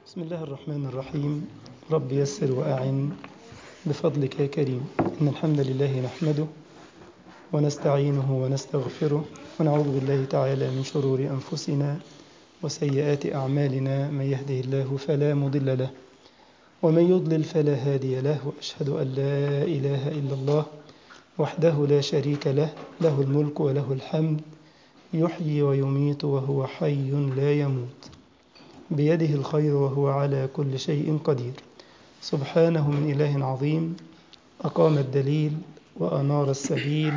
بسم الله الرحمن الرحيم. رب يسر وأعن بفضلك يا كريم. إن الحمد لله نحمده ونستعينه ونستغفره ونعوذ بالله تعالى من شرور أنفسنا وسيئات أعمالنا. من يهده الله فلا مضل له ومن يضلل فلا هادي له، وأشهد أن لا إله إلا الله وحده لا شريك له، له الملك وله الحمد، يحيي ويميت وهو حي لا يموت، بيده الخير وهو على كل شيء قدير. سبحانه من إله عظيم أقام الدليل وأنار السبيل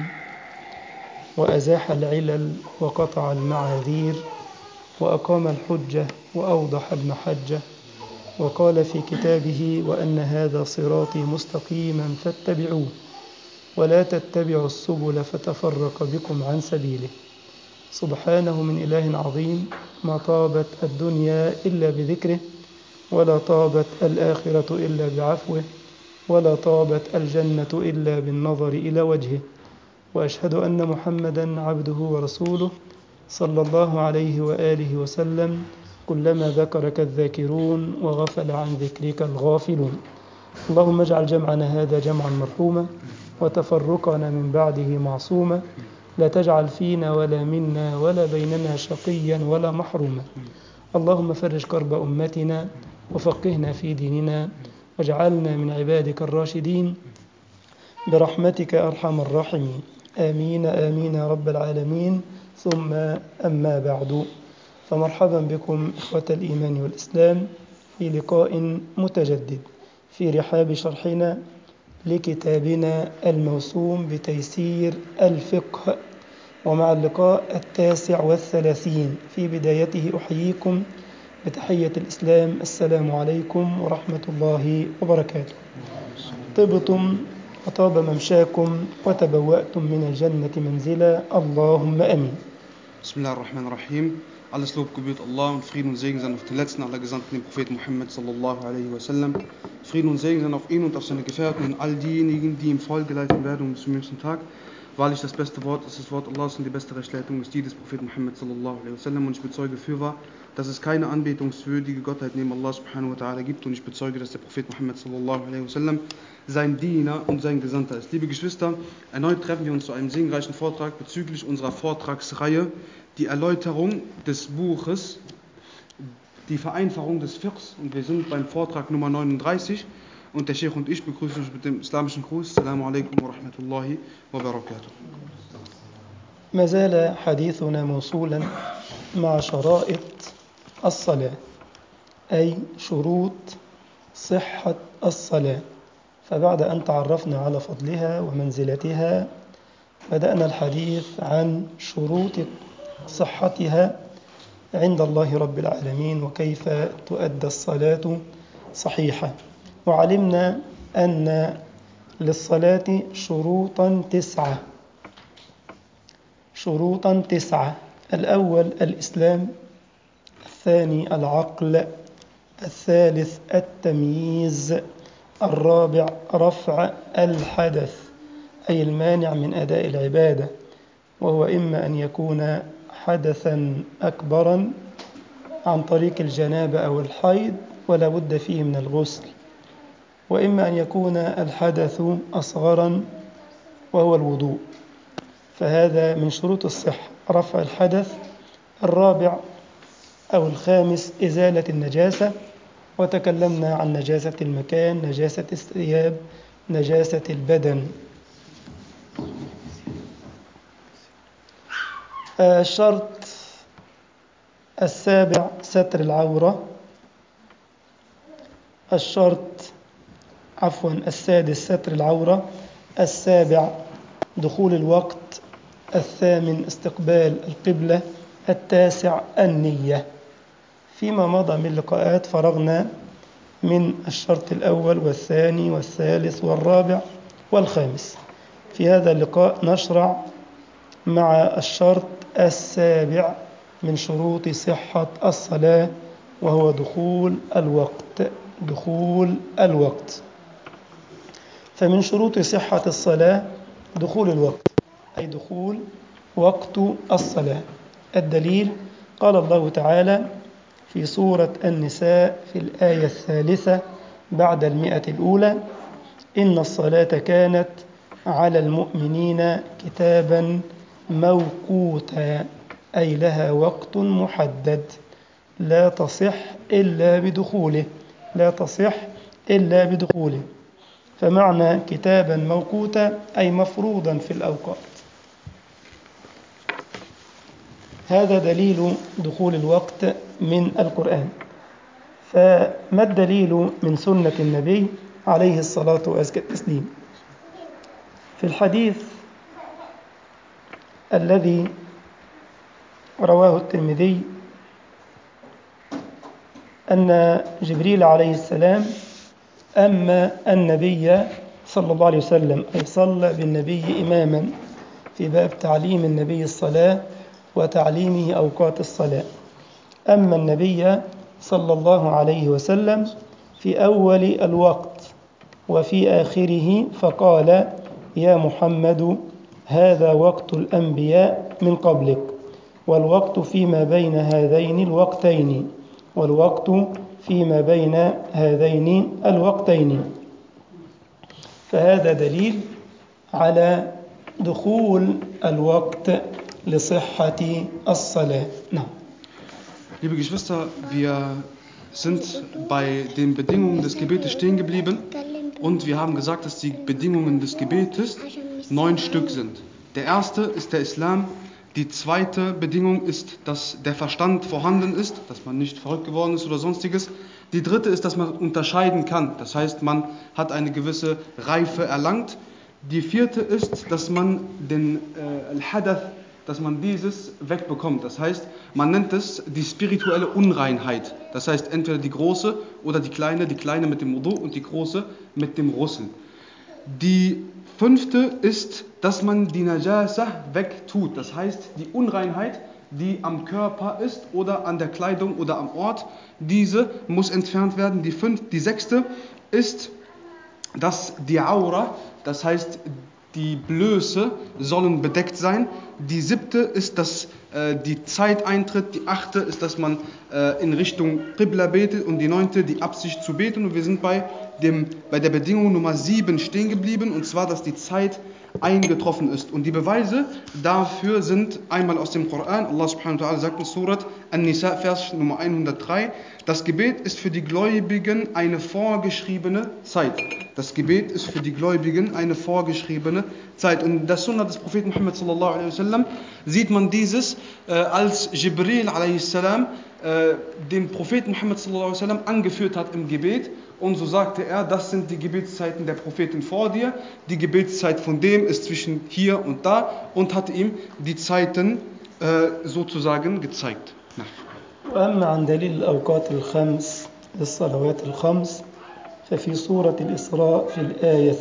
وأزاح العلل وقطع المعاذير وأقام الحجة وأوضح المحجة، وقال في كتابه: وأن هذا صراطي مستقيما فاتبعوه ولا تتبعوا السبل فتفرق بكم عن سبيله. سبحانه من إله عظيم ما طابت الدنيا إلا بذكره، ولا طابت الآخرة إلا بعفوه، ولا طابت الجنة إلا بالنظر إلى وجهه. وأشهد أن محمدا عبده ورسوله صلى الله عليه وآله وسلم، كلما ذكرك الذاكرون وغفل عن ذكرك الغافلون. اللهم اجعل جمعنا هذا جمعا مرحوما وتفرقنا من بعده معصوما، لا تجعل فينا ولا منا ولا بيننا شقيا ولا محروما. اللهم فرج كرب أمتنا وفقهنا في ديننا واجعلنا من عبادك الراشدين برحمتك أرحم الراحمين. آمين آمين يا رب العالمين. ثم أما بعد، فمرحبا بكم إخوة الإيمان والإسلام في لقاء متجدد في رحاب شرحنا لكتابنا الموسوم بتيسير الفقه، ومع اللقاء 39 في بدايته أحييكم بتحية الإسلام: السلام عليكم ورحمة الله وبركاته. طبتم وطاب ممشاكم وتبوأتم من الجنة منزلا، اللهم أمين. Bismillahirrahmanirrahim. Alles Lob gebührt Allah und Frieden und Segen seien auf den letzten aller Gesandten, den Propheten Muhammad sallallahu alaihi wasallam. Frieden und Segen seien auf ihn und auf seine Gefährten und all diejenigen, die ihm Folge leiten werden bis zum jüngsten Tag. Wahrlich, das beste Wort ist das Wort Allahs und die beste Rechtleitung ist die des Propheten Muhammad sallallahu alaihi wasallam. Und ich bezeuge fürwahr, dass es keine anbetungswürdige Gottheit neben Allah subhanahu wa ta'ala gibt, und ich bezeuge, dass der Prophet Muhammad sallallahu alaihi wasallam sein Diener und sein Gesandter ist. Liebe Geschwister, erneut treffen wir uns zu einem segenreichen Vortrag bezüglich unserer Vortragsreihe, die Erläuterung des Buches, die Vereinfachung des Fiqhs, und wir sind beim Vortrag Nummer 39 und der Sheikh und ich begrüßen uns mit dem islamischen Gruß: Assalamu alaikum wa rahmatullahi wa barakatuh. ما زال حديثنا موصولا مع شرائط الصلاة، أي شروط صحة الصلاة. فبعد أن تعرفنا على فضلها ومنزلتها، بدأنا الحديث عن شروط صحتها عند الله رب العالمين وكيف تؤدى الصلاة صحيحة. وعلمنا أن للصلاة شروطا تسعة: الأول الإسلام، الثاني العقل، الثالث التمييز، الرابع رفع الحدث أي المانع من أداء العبادة، وهو إما أن يكون حدثا أكبرا عن طريق الجنابة أو الحيض ولا بد فيه من الغسل، وإما أن يكون الحدث أصغرا وهو الوضوء، فهذا من شروط الصحة رفع الحدث. الرابع أو الخامس إزالة النجاسة، وتكلمنا عن نجاسة المكان، نجاسة الثياب، نجاسة البدن. الشرط السابع ستر العورة. السادس ستر العورة. السابع دخول الوقت. الثامن استقبال القبلة. التاسع النية. فيما مضى من لقاءات فرغنا من الشرط الأول والثاني والثالث والرابع والخامس. في هذا اللقاء نشرع مع الشرط السابع من شروط صحة الصلاة، وهو دخول الوقت. فمن شروط صحة الصلاة دخول الوقت، أي دخول وقت الصلاة. الدليل: قال الله تعالى: في سورة النساء في الآية 3 بعد 100 الأولى: إن الصلاة كانت على المؤمنين كتابا موقوتا، أي لها وقت محدد لا تصح إلا بدخوله، لا تصح إلا بدخوله. فمعنى كتابا موقوتا أي مفروضا في الأوقات. هذا دليل دخول الوقت من القرآن. فما الدليل من سنة النبي عليه الصلاة وأزكى التسليم؟ في الحديث الذي رواه الترمذي أن جبريل عليه السلام أما النبي صلى الله عليه وسلم، أي صلى بالنبي إماما في باب تعليم النبي الصلاة وتعليمه أوقات الصلاة. أما النبي صلى الله عليه وسلم في أول الوقت وفي آخره فقال: يا محمد هذا وقت الأنبياء من قبلك، والوقت فيما بين هذين الوقتين، والوقت فيما بين هذين الوقتين. فهذا دليل على دخول الوقت لصحة الصلاة. نعم. Liebe Geschwister, wir sind bei den Bedingungen des Gebetes stehen geblieben und wir haben gesagt, dass die Bedingungen des Gebetes 9 Stück sind. Der erste ist der Islam, die zweite Bedingung ist, dass der Verstand vorhanden ist, dass man nicht verrückt geworden ist oder sonstiges. Die dritte ist, dass man unterscheiden kann, das heißt, man hat eine gewisse Reife erlangt. Die vierte ist, dass man den Al-Hadath, dass man dieses wegbekommt. Das heißt, man nennt es die spirituelle Unreinheit. Das heißt, entweder die große oder die kleine mit dem Wudu und die große mit dem Ghusl. Die fünfte ist, dass man die Najasa wegtut. Das heißt, die Unreinheit, die am Körper ist oder an der Kleidung oder am Ort, diese muss entfernt werden. Die sechste ist, dass die Aura, das heißt die Blöße, sollen bedeckt sein. Die siebte ist, dass die Zeit eintritt. Die achte ist, dass man in Richtung Qibla betet. Und die neunte, die Absicht zu beten. Und wir sind bei der Bedingung Nummer 7 stehen geblieben. Und zwar, dass die Zeit eingetroffen ist. Und die Beweise dafür sind einmal aus dem Koran. Allah subhanahu wa ta'ala sagt in Surat An-Nisa, Vers Nummer 103, das Gebet ist für die Gläubigen eine vorgeschriebene Zeit. Das Gebet ist für die Gläubigen eine vorgeschriebene Zeit. Und in der Sunna des Propheten Muhammad sallallahu alaihi wasallam sieht man dieses, als Jibril alaihi salam den Propheten Muhammad sallallahu alaihi wasallam angeführt hat im Gebet. Und so sagte er, das sind die Gebetszeiten der Propheten vor dir, die Gebetszeit von dem ist zwischen hier und da, und hat ihm die Zeiten sozusagen gezeigt. وأما عن دليل الأوقات الخمس للصلوات الخمس ففي سورة الإسراء في الآية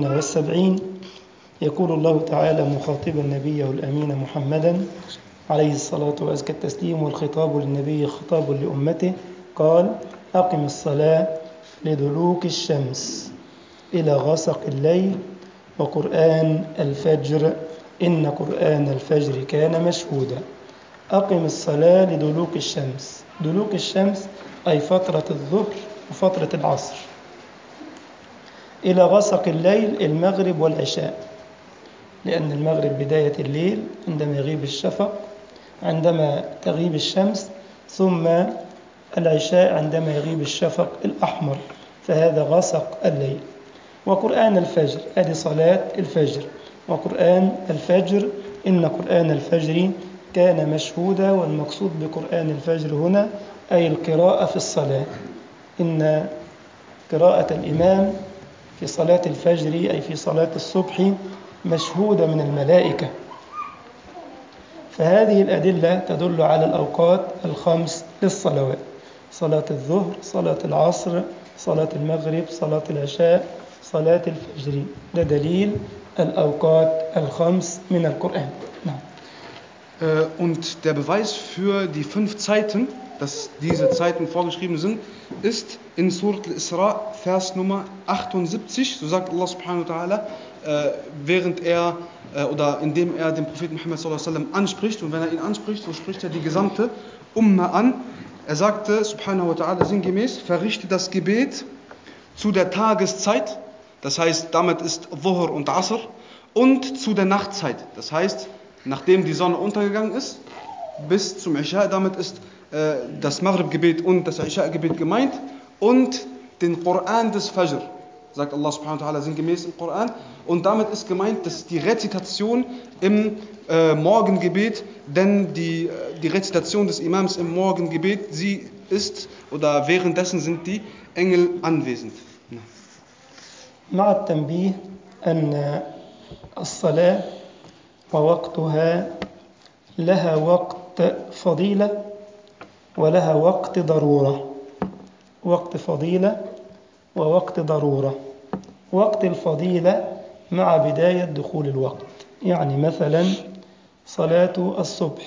78 يقول الله تعالى مخاطبا النبي الأمين محمدا عليه الصلاة وأزكى التسليم، والخطاب للنبي خطاب لأمته، قال: أقم الصلاة لدلوك الشمس إلى غسق الليل وقرآن الفجر إن قرآن الفجر كان مشهودا. أقم الصلاة لدلوك الشمس. دلوك الشمس أي فترة الظهر وفترة العصر. إلى غسق الليل المغرب والعشاء، لأن المغرب بداية الليل عندما يغيب الشفق، عندما تغيب الشمس، ثم العشاء عندما يغيب الشفق الأحمر، فهذا غسق الليل. وقرآن الفجر هذه صلاة الفجر، وقرآن الفجر إن قرآن الفجر كان مشهودا. والمقصود بقرآن الفجر هنا أي القراءة في الصلاة، إن قراءة الإمام في صلاة الفجر أي في صلاة الصبح مشهودة من الملائكة. فهذه الأدلة تدل على الأوقات الخمس للصلوات: صلاة الظهر، صلاة العصر، صلاة المغرب، صلاة العشاء، صلاة الفجر. ده دليل الأوقات الخمس من القرآن. نعم. Und der Beweis für die 5 Zeiten, dass diese Zeiten vorgeschrieben sind, ist in Surat al-Isra, Vers Nummer 78. So sagt Allah subhanahu wa ta'ala, während er oder indem er den Propheten Muhammad sallallahu alaihi wasallam anspricht. Und wenn er ihn anspricht, so spricht er die gesamte Umma an. Er sagte, subhanahu wa ta'ala, sinngemäß, verrichte das Gebet zu der Tageszeit, das heißt, damit ist Dhuhr und Asr, und zu der Nachtzeit, das heißt, nachdem die Sonne untergegangen ist, bis zum Isha, damit ist das Maghrib-Gebet und das Isha-Gebet gemeint, und den Koran des Fajr, sagt Allah subhanahu wa ta'ala sinngemäß im Koran, und damit ist gemeint, dass die Rezitation im Morgengebet, denn die Rezitation des Imams im Morgengebet, sie ist, oder währenddessen sind die Engel anwesend. مع التنبيه أن الصلاة ووقتها لها وقت فضيلة ولها وقت ضرورة. وقت فضيلة ووقت ضرورة. وقت الفضيلة مع بداية دخول الوقت، يعني مثلا صلاة الصبح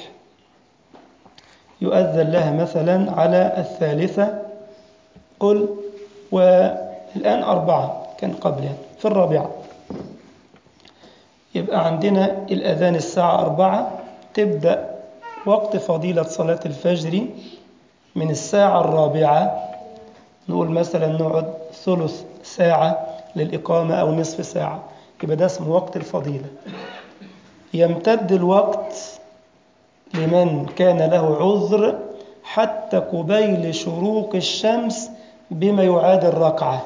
يؤذن لها مثلا على 3 قل، والآن 4 كان قبلها في 4، يبقى عندنا الأذان الساعة 4، تبدأ وقت فضيلة صلاة الفجر من الساعة 4. نقول مثلا نقعد ثلث ساعة للإقامة أو نصف ساعة، يبقى ده اسمه وقت الفضيلة. يمتد الوقت لمن كان له عذر حتى قبيل شروق الشمس بما يعادل ركعة.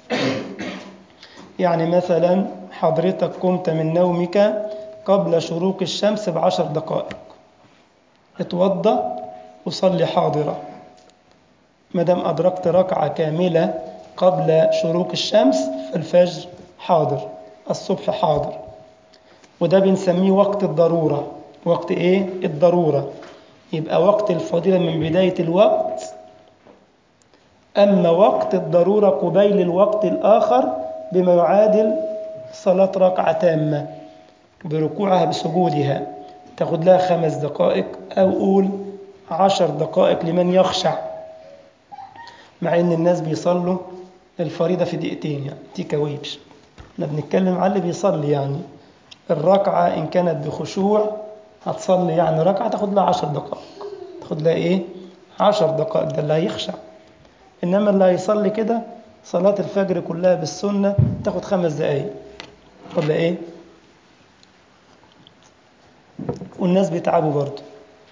يعني مثلا حضرتك قمت من نومك قبل شروق الشمس ب10 دقائق، اتوضى وصلي حاضرة، مدام أدركت ركعة كاملة قبل شروق الشمس فالفجر حاضر، الصبح حاضر، وده بنسميه وقت الضرورة. وقت إيه؟ الضرورة. يبقى وقت الفضيلة من بداية الوقت، أما وقت الضرورة قبيل الوقت الآخر بما يعادل صلاة ركعة تامة بركوعها بسجودها، تاخد لها 5 دقائق أو قول 10 دقائق لمن يخشع، مع إن الناس بيصلوا الفريضة في 2 دقيقتين، يعني تيكاويش. احنا بنتكلم على اللي بيصلي، يعني الركعة إن كانت بخشوع هتصلي يعني ركعة تاخد لها 10 دقائق، تاخد لها إيه؟ 10 دقائق، ده اللي هيخشع. إنما اللي هيصلي كده صلاة الفجر كلها بالسنة تاخد 5 دقائق، تاخد لها إيه؟ والناس بيتعبوا برضه.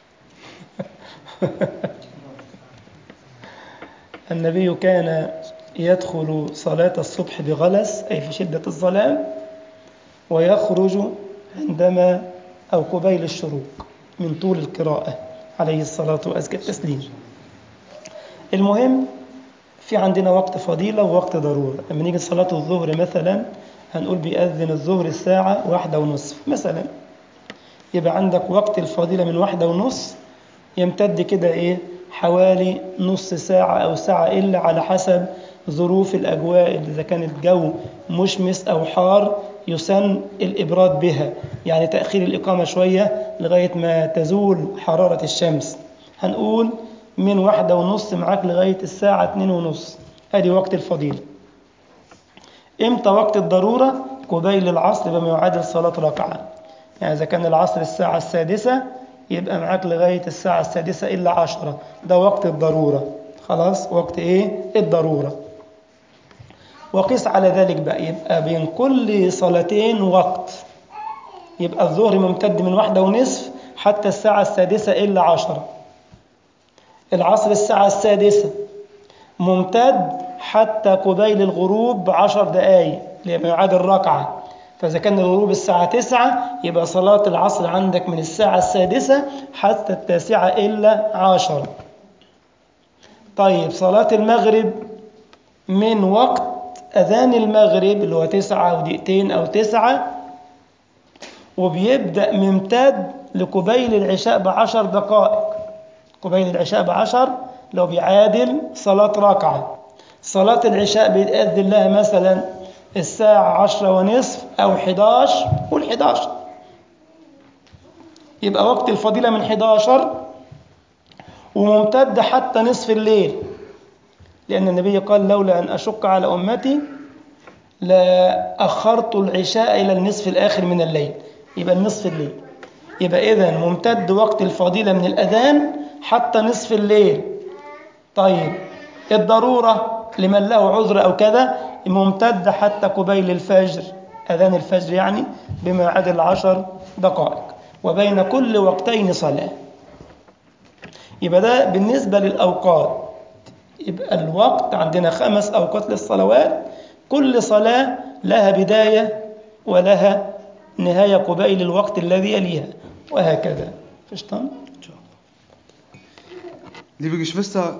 النبي كان يدخل صلاة الصبح بغلس، أي في شدة الظلام، ويخرج عندما أو قبيل الشروق من طول القراءة عليه الصلاة وأزكى التسليم. المهم في عندنا وقت فضيلة ووقت ضرورة. لما نيجي صلاة الظهر مثلا هنقول بيأذن الظهر الساعة 1:30 مثلا، يبقى عندك وقت الفضيلة من 1:30 يمتد كده إيه؟ حوالي نص ساعة أو ساعة إلا على حسب ظروف الأجواء. إذا كان الجو مشمس أو حار يسن الإبراد بها، يعني تأخير الإقامة شوية لغاية ما تزول حرارة الشمس. هنقول من 1:30 معاك لغاية الساعة 2:30، هذه وقت الفضيلة. إمتى وقت الضرورة؟ قبيل العصر بما يعادل صلاة ركعة. يعني إذا كان العصر الساعة 6 يبقى معاك لغاية الساعة 6 إلا 10، ده وقت الضرورة. خلاص، وقت إيه؟ الضرورة. وقيس على ذلك بقى، يبقى بين كل صلاتين وقت. يبقى الظهر ممتد من 1:30 حتى الساعة 6 إلا 10. العصر الساعة 6 ممتد حتى قبيل الغروب ب10 دقائق لما يعادل ركعة. فإذا كان الغروب الساعة 9 يبقى صلاة العصر عندك من الساعة 6 حتى 9 إلا 10. طيب صلاة المغرب من وقت أذان المغرب اللي هو 9 أو دقيقتين أو 9، وبيبدأ ممتد لقبيل العشاء ب10 دقائق. قبيل العشاء ب10 لو بيعادل صلاة ركعة. صلاة العشاء بيتأذن لها مثلا الساعة 10:30 أو 11، قول 11، يبقى وقت الفضيلة من 11 وممتد حتى نصف الليل، لأن النبي قال لولا أن أشق على أمتي لأخرت العشاء إلى النصف الآخر من الليل، يبقى النصف الليل. يبقى إذن ممتد وقت الفضيلة من الأذان حتى نصف الليل، طيب الضرورة لمن له عذر أو كذا ممتدة حتى قبيل الفجر، أذان الفجر يعني بما يعادل 10 دقائق، وبين كل وقتين صلاة. يبقى ده بالنسبة للأوقات. يبقى الوقت عندنا 5 أوقات للصلوات، كل صلاة لها بداية ولها نهاية قبيل الوقت الذي يليها، وهكذا. Verstanden? Liebe Geschwister,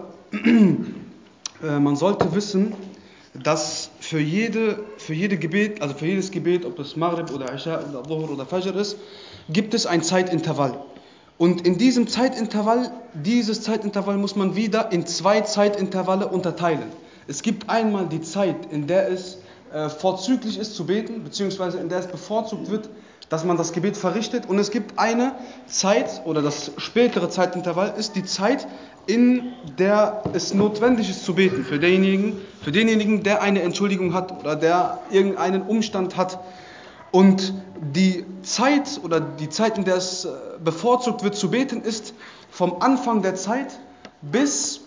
man sollte wissen, dass für Gebet, also für jedes Gebet, ob das Maghrib oder Isha oder Dhuhr oder Fajr ist, gibt es ein Zeitintervall. Und in diesem dieses Zeitintervall muss man wieder in 2 Zeitintervalle unterteilen. Es gibt einmal die Zeit, in der es vorzüglich ist zu beten, beziehungsweise in der es bevorzugt wird, dass man das Gebet verrichtet. Und es gibt eine Zeit, oder das spätere Zeitintervall ist die Zeit, in der es notwendig ist zu beten, für denjenigen, der eine Entschuldigung hat oder der irgendeinen Umstand hat. Und die Zeit, in der es bevorzugt wird zu beten, ist vom Anfang der Zeit bis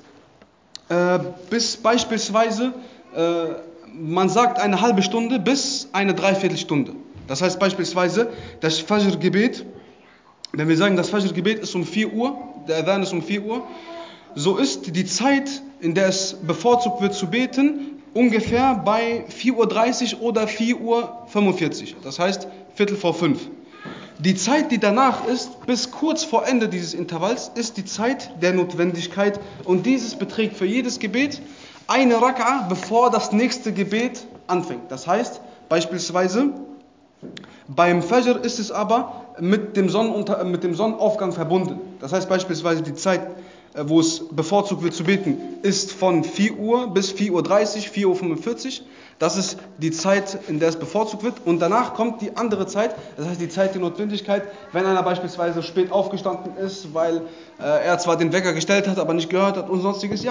beispielsweise, man sagt eine halbe Stunde bis eine Dreiviertelstunde. Das heißt beispielsweise das Fajr-Gebet, wenn wir sagen, das Fajr-Gebet ist um 4 Uhr, der Adhan ist um 4 Uhr, so ist die Zeit, in der es bevorzugt wird zu beten, ungefähr bei 4:30 Uhr oder 4:45 Uhr. Das heißt Viertel vor 5. Die Zeit, die danach ist, bis kurz vor Ende dieses Intervalls, ist die Zeit der Notwendigkeit. Und dieses beträgt für jedes Gebet eine Rak'a, bevor das nächste Gebet anfängt. Das heißt beispielsweise, beim Fajr ist es aber mit dem Sonnenaufgang verbunden. Das heißt beispielsweise die Zeit, wo es bevorzugt wird zu beten, ist von 4 Uhr bis 4:30 Uhr, 4:45 Uhr. Das ist die Zeit, in der es bevorzugt wird. Und danach kommt die andere Zeit, das heißt die Zeit der Notwendigkeit, wenn einer beispielsweise spät aufgestanden ist, weil er zwar den Wecker gestellt hat, aber nicht gehört hat und sonstiges.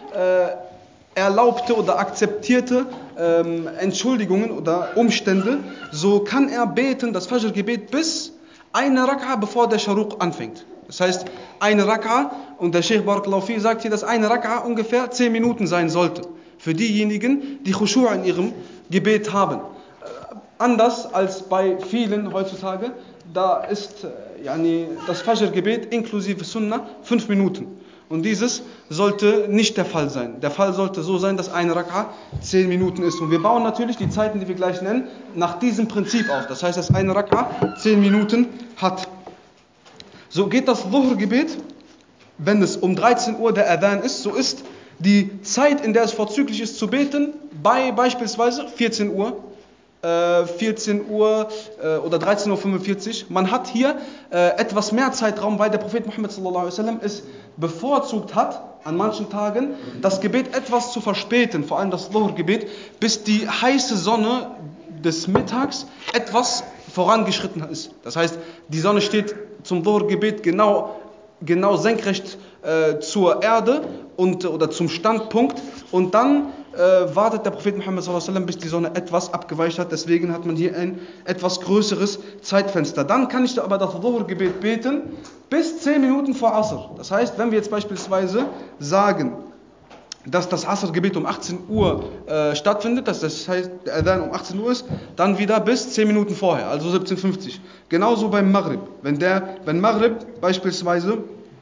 Erlaubte oder akzeptierte Entschuldigungen oder Umstände, so kann er beten, das Fajr-Gebet, bis eine Rak'a, bevor der Scharuq anfängt. Das heißt, eine Rak'a, und der Sheikh Barakallahu Fi sagt hier, dass eine Rak'a ungefähr 10 Minuten sein sollte. Für diejenigen, die Khushu' in ihrem Gebet haben. Anders als bei vielen heutzutage, da ist das Fajr-Gebet inklusive Sunnah 5 Minuten. Und dieses sollte nicht der Fall sein. Der Fall sollte so sein, dass eine Rak'a 10 Minuten ist. Und wir bauen natürlich die Zeiten, die wir gleich nennen, nach diesem Prinzip auf. Das heißt, dass eine Rak'a 10 Minuten hat. So geht das Dhuhr-Gebet, wenn es um 13 Uhr der Adhan ist, so ist die Zeit, in der es vorzüglich ist zu beten, bei beispielsweise 14 Uhr oder 13:45 Uhr. Man hat hier etwas mehr Zeitraum, weil der Prophet Muhammad sallallahu alaihi wasallam es bevorzugt hat, an manchen Tagen das Gebet etwas zu verspäten, vor allem das Dhuhr-Gebet, bis die heiße Sonne des Mittags etwas vorangeschritten ist. Das heißt, die Sonne steht zum Dhuhr-Gebet genau senkrecht zur Erde oder zum Standpunkt, und dann wartet der Prophet Muhammad sallallahu alaihi wasallam, bis die Sonne etwas abgeweicht hat. Deswegen hat man hier ein etwas größeres Zeitfenster. Dann kann ich aber das Dhuhr-Gebet beten bis 10 Minuten vor Asr. Das heißt, wenn wir jetzt beispielsweise sagen, dass das Asr-Gebet um 18 Uhr stattfindet, das heißt, der Adhan um 18 Uhr ist, dann wieder bis 10 Minuten vorher, also 17:50 Uhr. Genauso beim Maghrib. Wenn Maghrib beispielsweise,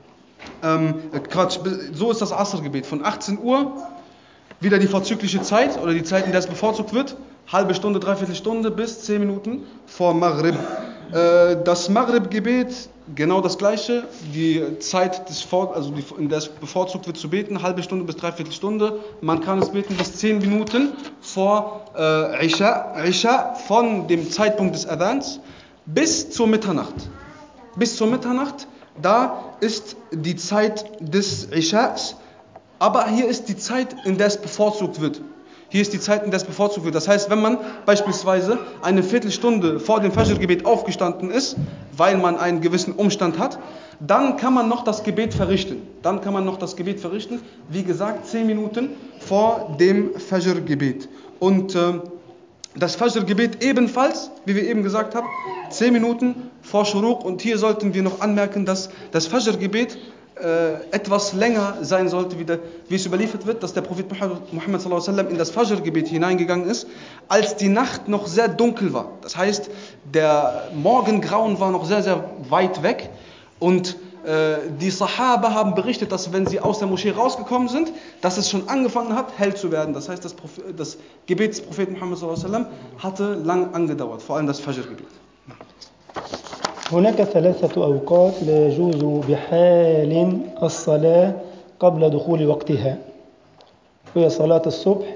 so ist das Asr-Gebet von 18 Uhr, wieder die vorzügliche Zeit oder die Zeit, in der es bevorzugt wird, halbe Stunde, Dreiviertelstunde bis 10 Minuten vor Maghrib. Das Maghrib-Gebet, genau das gleiche, die Zeit, in der es bevorzugt wird zu beten, halbe Stunde bis Dreiviertelstunde. Man kann es beten bis 10 Minuten vor Isha, von dem Zeitpunkt des Adhans bis zur Mitternacht. Bis zur Mitternacht, da ist die Zeit des Ishas. Aber hier ist die Zeit, in der es bevorzugt wird. Das heißt, wenn man beispielsweise eine Viertelstunde vor dem Fajr-Gebet aufgestanden ist, weil man einen gewissen Umstand hat, dann kann man noch das Gebet verrichten. Wie gesagt, 10 Minuten vor dem Fajr-Gebet. Und das Fajr-Gebet ebenfalls, wie wir eben gesagt haben, 10 Minuten vor Shuruq. Und hier sollten wir noch anmerken, dass das Fajr-Gebet etwas länger sein sollte, wie es überliefert wird, dass der Prophet Muhammad sallallahu alaihi wasallam in das Fajr-Gebet hineingegangen ist, als die Nacht noch sehr dunkel war. Das heißt, der Morgengrauen war noch sehr, sehr weit weg und die Sahaba haben berichtet, dass wenn sie aus der Moschee rausgekommen sind, dass es schon angefangen hat, hell zu werden. Das heißt, das Gebet des Propheten Muhammad sallallahu alaihi wasallam hatte lang angedauert, vor allem das Fajr-Gebet. هناك 3 أوقات لا يجوز بحال الصلاة قبل دخول وقتها، وهي صلاة الصبح،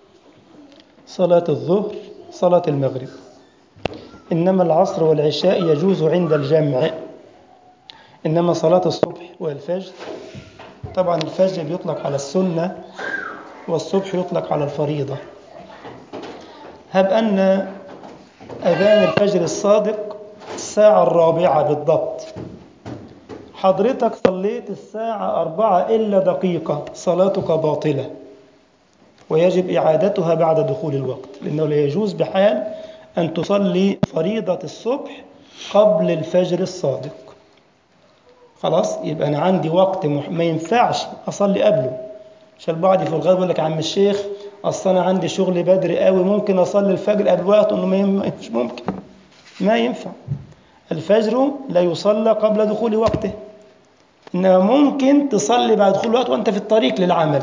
صلاة الظهر، صلاة المغرب. إنما العصر والعشاء يجوز عند الجمع. إنما صلاة الصبح والفجر، طبعا الفجر بيطلق على السنة والصبح يطلق على الفريضة. هب أن أذان الفجر الصادق الساعة 4 بالضبط، حضرتك صليت الساعة 4 إلا دقيقة، صلاتك باطلة ويجب إعادتها بعد دخول الوقت، لأنه لا يجوز بحال أن تصلي فريضة الصبح قبل الفجر الصادق. خلاص، يبقى أنا عندي وقت ما ينفعش أصلي قبله. مش البعض في الغرب يقول لك عم الشيخ أصل أنا عندي شغل بدري قوي، ممكن أصلي الفجر قبل وقته. إنه مش ممكن، ما ينفع. الفجر لا يصلى قبل دخول وقته، إنما ممكن تصلي بعد دخول الوقت وأنت في الطريق للعمل.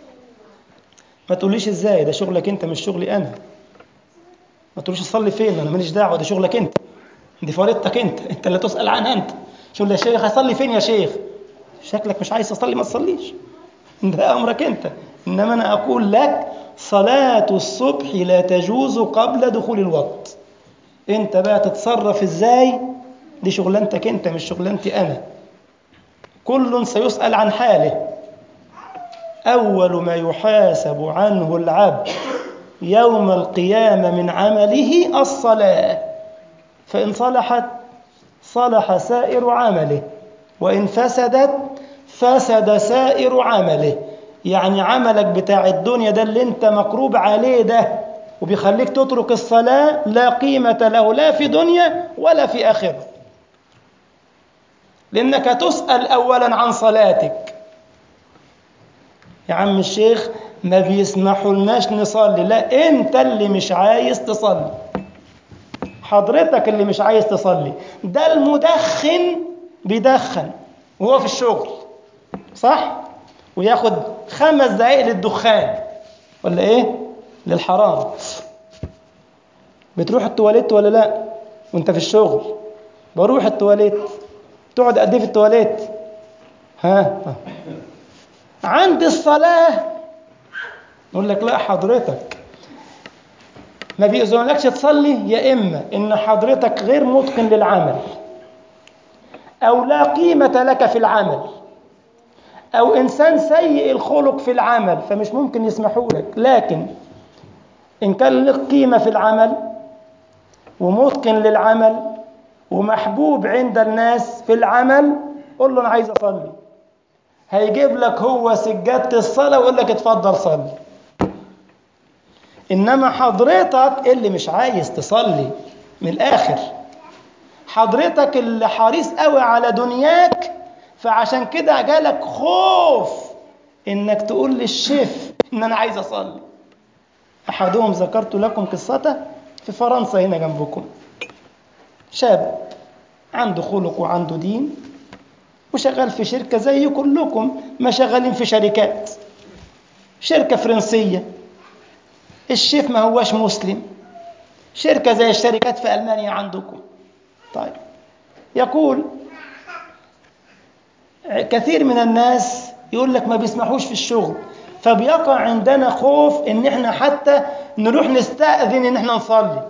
ما تقوليش إزاي، ده شغلك أنت مش شغلي أنا. ما تقوليش تصلي فين، أنا ماليش دعوة، ده شغلك أنت، دي فريضتك أنت اللي تسأل عنها أنت. شو يا شيخ أصلي فين يا شيخ؟ شكلك مش عايز تصلي، ما تصليش، ده أمرك أنت. إنما أنا أقول لك صلاة الصبح لا تجوز قبل دخول الوقت. أنت بقى تتصرف إزاي، دي شغلانتك أنت مش شغلانتي أنا. كل سيسأل عن حاله. أول ما يحاسب عنه العبد يوم القيامة من عمله الصلاة، فإن صلحت صلح سائر عمله، وإن فسدت فسد سائر عمله. يعني عملك بتاع الدنيا ده اللي انت مكروب عليه ده وبيخليك تترك الصلاة لا قيمة له لا في دنيا ولا في آخرة، لأنك تسأل أولا عن صلاتك. يا عم الشيخ ما بيسمحوا لناش نصلي، لا انت اللي مش عايز تصلي، حضرتك اللي مش عايز تصلي. ده المدخن بيدخن وهو في الشغل، صح؟ وياخد 5 دقايق للدخان ولا ايه؟ للحرام. بتروح التواليت ولا لا وانت في الشغل؟ بروح التواليت. تقعد قد ايه في التواليت؟ عند الصلاة يقول لك لا حضرتك ما بيأذنلكش تصلي، يا إما إن حضرتك غير متقن للعمل، أو لا قيمة لك في العمل، أو إنسان سيء الخلق في العمل فمش ممكن يسمحوا لك. لكن إن كان لك قيمة في العمل ومتقن للعمل ومحبوب عند الناس في العمل، قل له أنا عايز أصلي، هيجيب لك هو سجادة الصلاة ويقول لك اتفضل صلي. إنما حضرتك اللي مش عايز تصلي، من الآخر حضرتك اللي حريص قوي على دنياك، فعشان كده جالك خوف إنك تقول للشيف إن أنا عايز أصلي. أحدهم ذكرت لكم قصته في فرنسا هنا جنبكم، شاب عنده خلق وعنده دين وشغال في شركة زي كلكم ما شغالين في شركات، شركة فرنسية، الشيف ما هواش مسلم، شركة زي الشركات في ألمانيا عندكم. طيب، يقول كثير من الناس يقول لك ما بيسمحوش في الشغل، فبيقع عندنا خوف ان احنا حتى نروح نستأذن ان احنا نصلي.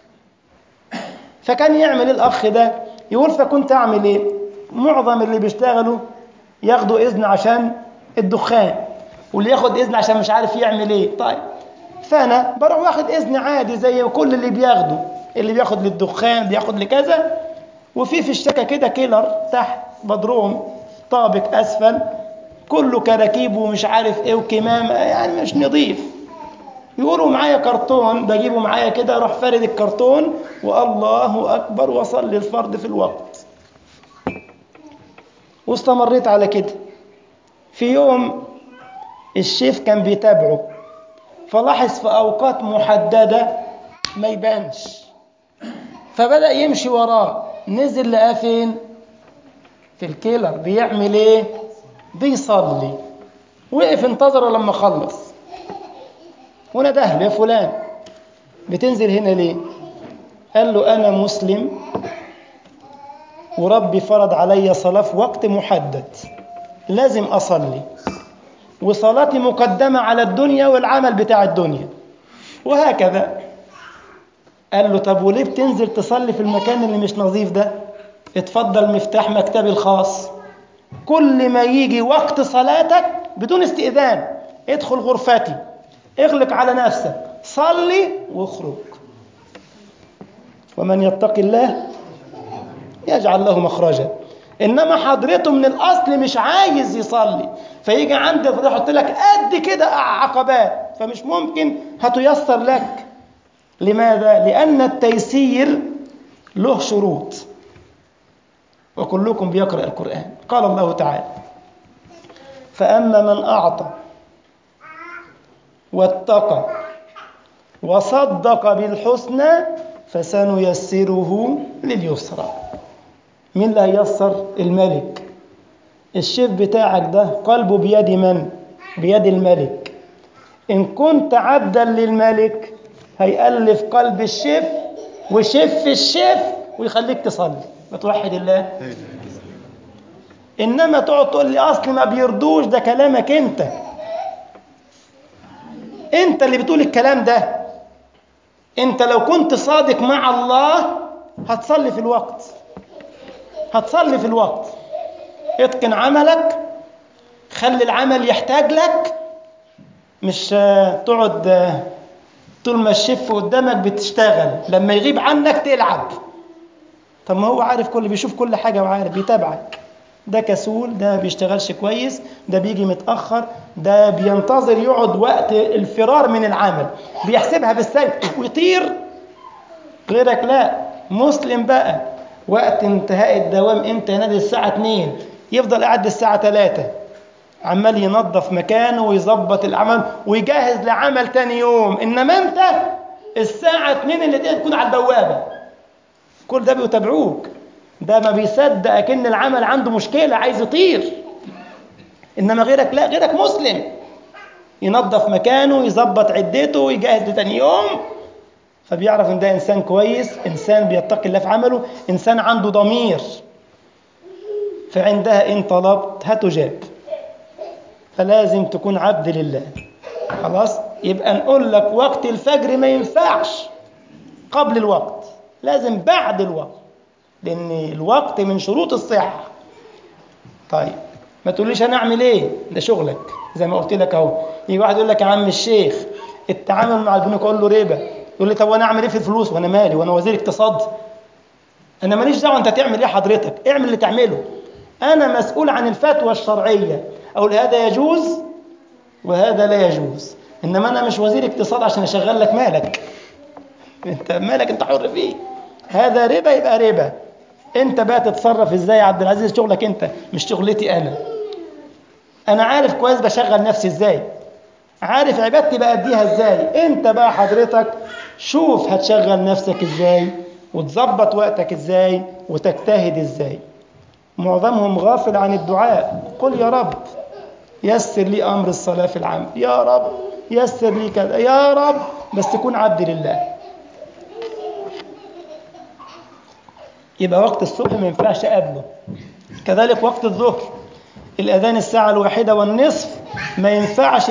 فكان يعمل الأخ ده، يقول فكنت أعمل إيه؟ معظم اللي بيشتغلوا ياخدوا إذن عشان الدخان، واللي ياخد إذن عشان مش عارف يعمل إيه. طيب، فأنا بروح واخد إذن عادي زي كل اللي بياخده، اللي بياخد للدخان بياخد لكذا. وفي الشركة كده كيلر تحت بدروم طابق أسفل كله كراكيب ومش عارف إيه وكمامة، يعني مش نظيف. يقولوا معايا كرتون بجيبه معايا كده، اروح فارد الكرتون والله أكبر وصلي الفرض في الوقت. واستمريت على كده في يوم الشيف كان بيتابعه، فلاحظ في أوقات محددة ما يبانش، فبدأ يمشي وراه. نزل لقاه فين؟ في الكيلر بيعمل ايه؟ بيصلي. وقف انتظره لما خلص ونده له: يا فلان بتنزل هنا ليه؟ قال له: أنا مسلم وربي فرض علي صلاة في وقت محدد لازم أصلي، وصلاتي مقدمة على الدنيا والعمل بتاع الدنيا وهكذا. قال له: طب وليه بتنزل تصلي في المكان اللي مش نظيف ده؟ اتفضل مفتاح مكتبي الخاص، كل ما يجي وقت صلاتك بدون استئذان ادخل غرفتي، اغلق على نفسك، صلي واخرج. ومن يتق الله يجعل له مخرجا. إنما حضرته من الأصل مش عايز يصلي، فيجي عند الفضيحة يحط لك قد كده عقبات، فمش ممكن هتيسر لك. لماذا؟ لأن التيسير له شروط، وكلكم بيقرأ القرآن. قال الله تعالى: فأما من أعطى واتقى وصدق بالحسنى فسنيسره لليسرى. مين اللي هيسر؟ الملك. الشيف بتاعك ده قلبه بيد من؟ بيد الملك. إن كنت عبدا للملك هيألف قلب الشيف وشف الشيف ويخليك تصلي. ما توحد الله. إنما تقعد تقول لي أصل ما بيرضوش، ده كلامك أنت اللي بتقول الكلام ده. أنت لو كنت صادق مع الله هتصلي في الوقت، هتصلي في الوقت. اتقن عملك، خلي العمل يحتاج لك، مش تقعد طول ما الشيف قدامك بتشتغل، لما يغيب عنك تلعب. طب ما هو عارف بيشوف كل حاجة وعارف، بيتابعك. ده كسول، ده بيشتغلش كويس، ده بيجي متأخر، ده بينتظر يقعد وقت الفرار من العمل بيحسبها بالسنة ويطير. غيرك لا، مسلم بقى وقت انتهاء الدوام امتى؟ ينادي الساعة 2 يفضل قاعد الساعة 3 عمال ينظف مكانه ويظبط العمل ويجهز لعمل تاني يوم. إنما أنت الساعة 2 اللي تكون على البوابة، كل ده بيتابعوك. ده ما بيصدق أكن العمل عنده مشكلة عايز يطير. إنما غيرك لا، غيرك مسلم ينظف مكانه، يظبط عدته ويجهز لتاني يوم، فبيعرف إن ده إنسان كويس، إنسان بيتقي الله في عمله، إنسان عنده ضمير. فعندها إن طلبت هتجاب. فلازم تكون عبد لله. خلاص؟ يبقى نقول لك وقت الفجر ما ينفعش قبل الوقت، لازم بعد الوقت، لأن الوقت من شروط الصحة. طيب ما تقوليش أنا أعمل إيه؟ ده شغلك زي ما قلت لك أهو. يجي واحد يقول لك: يا عم الشيخ التعامل مع البنوك، أقول له ربا. يقول لي: طب وأنا أعمل إيه في الفلوس؟ وأنا مالي؟ وأنا وزير اقتصاد؟ أنا ماليش دعوة أنت تعمل إيه حضرتك، اعمل اللي تعمله. أنا مسؤول عن الفتوى الشرعية، أقول هذا يجوز وهذا لا يجوز. إنما أنا مش وزير اقتصاد عشان أشغل لك مالك. أنت مالك أنت حر فيه. هذا ربا يبقى ربا. أنت بقى تتصرف إزاي يا عبد العزيز؟ شغلك أنت مش شغلتي أنا عارف كويس بشغل نفسي إزاي، عارف عبادتي بأديها إزاي. أنت بقى حضرتك شوف هتشغل نفسك إزاي وتظبط وقتك إزاي وتجتهد إزاي. معظمهم غافل عن الدعاء. قل يا رب يسر لي أمر الصلاة في العمل، يا رب يسر لي كذا، يا رب، بس تكون عبد لله. يبقى وقت الصبح ما ينفعش قبله. كذلك وقت الظهر، الأذان 1:01 ما ينفعش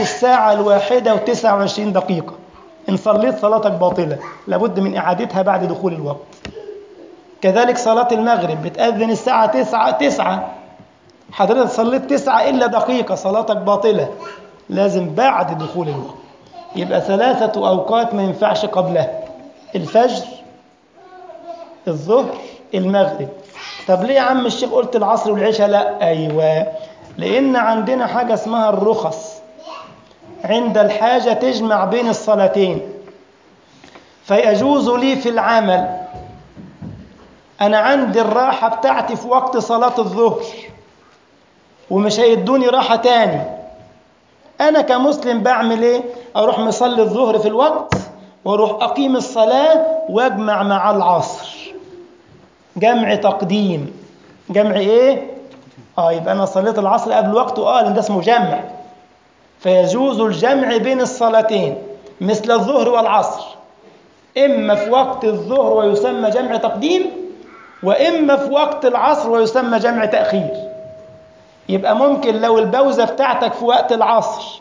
1:21 إن صليت صلاتك باطلة، لابد من إعادتها بعد دخول الوقت. كذلك صلاة المغرب بتأذن الساعة 9، حضرتك صليت 9 إلا دقيقة، صلاتك باطلة، لازم بعد دخول الوقت. يبقى 3 أوقات ما ينفعش قبلها: الفجر، الظهر، المغرب. طب ليه يا عم الشيخ قلت العصر والعشاء لا؟ أيوة، لأن عندنا حاجة اسمها الرخص، عند الحاجة تجمع بين الصلاتين. فيجوز لي في العمل، أنا عندي الراحة بتاعتي في وقت صلاة الظهر، ومش هيدوني راحة تاني. أنا كمسلم بعمل إيه؟ أروح مصلي الظهر في الوقت، وأروح أقيم الصلاة وأجمع مع العصر، جمع تقديم. جمع إيه؟ يبقى أنا صليت العصر قبل وقته، لأن ده اسمه جمع، فيجوز الجمع بين الصلاتين مثل الظهر والعصر، إما في وقت الظهر ويسمى جمع تقديم، وإما في وقت العصر ويسمى جمع تأخير. يبقى ممكن لو البوزة بتاعتك في وقت العصر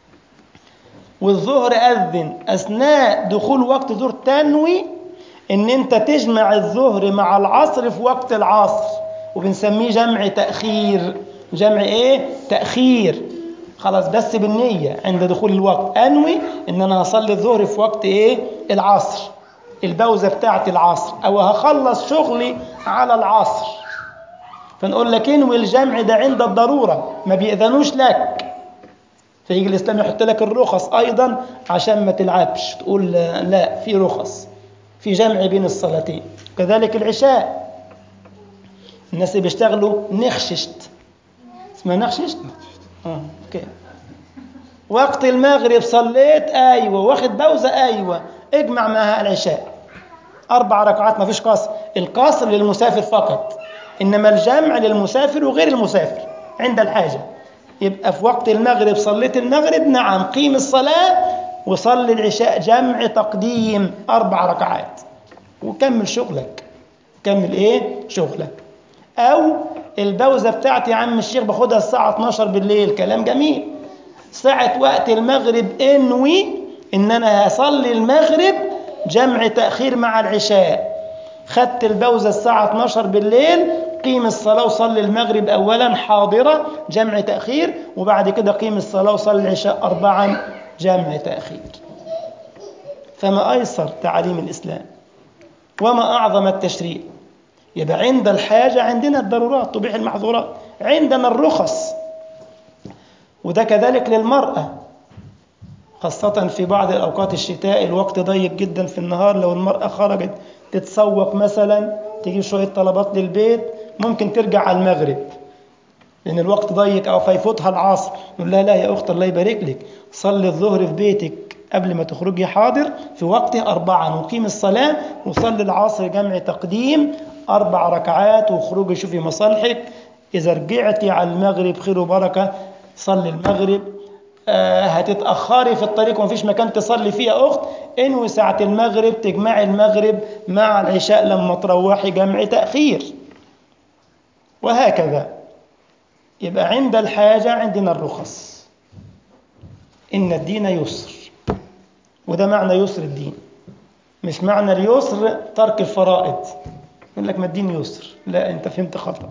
والظهر أذن أثناء دخول وقت الظهر، تنوي إن أنت تجمع الظهر مع العصر في وقت العصر، وبنسميه جمع تأخير. جمع إيه؟ تأخير. خلاص، بس بالنية عند دخول الوقت أنوي إن أنا هصلي الظهر في وقت إيه؟ العصر، البوزة بتاعت العصر، أو هخلص شغلي على العصر. فنقول لك انوي الجمع ده عند الضرورة، ما بيأذنوش لك، فيجي الإسلام يحط لك الرخص أيضا عشان ما تلعبش تقول لا، في رخص في جمع بين الصلاتين. كذلك العشاء، الناس اللي بيشتغلوا نخششت، اسمها نخششت؟ اوكي. وقت المغرب صليت، أيوة، واخد بوزة، أيوة، اجمع معها العشاء 4 ركعات، ما فيش قصر. القصر للمسافر فقط، إنما الجمع للمسافر وغير المسافر عند الحاجة. يبقى في وقت المغرب صليت المغرب، نعم، قيم الصلاة وصلي العشاء جمع تقديم 4 ركعات وكمل شغلك. كمل إيه؟ شغلك. أو البوزة بتاعتي يا عم الشيخ باخدها الساعة 12 بالليل، كلام جميل. ساعة وقت المغرب انوي إن أنا هصلي المغرب جمع تأخير مع العشاء. خدت البوزة الساعة 12 بالليل، قيم الصلاة وصلي المغرب أولا حاضرة جمع تأخير، وبعد كده قيم الصلاة وصلي العشاء 4 جمع تأخير. فما أيسر تعاليم الإسلام وما أعظم التشريع. يبقى عند الحاجة عندنا الضرورات تبيح المحظورات، عندنا الرخص. وده كذلك للمرأة، خاصة في بعض الأوقات الشتاء، الوقت ضيق جدا في النهار. لو المرأة خرجت تتسوق مثلا، تجيب شوية طلبات للبيت، ممكن ترجع على المغرب لأن الوقت ضيق، أو فيفوتها العصر. نقول لها لا يا أخت، الله يبارك لك، صلي الظهر في بيتك قبل ما تخرجي حاضر في وقته 4، وقيم الصلاة وصلي العصر جمع تقديم 4 ركعات، واخرجي شوفي مصالحك. إذا رجعتي على المغرب خير وبركة، صلي المغرب. هتتأخري في الطريق ومفيش مكان تصلي فيه يا أخت، انوي ساعة المغرب تجمعي المغرب مع العشاء لما تروحي جمع تأخير، وهكذا. يبقى عند الحاجة عندنا الرخص. إن الدين يسر، وده معنى يسر الدين، مش معنى اليسر ترك الفرائض. يقول لك ما الدين يسر، لا، أنت فهمت خطأ.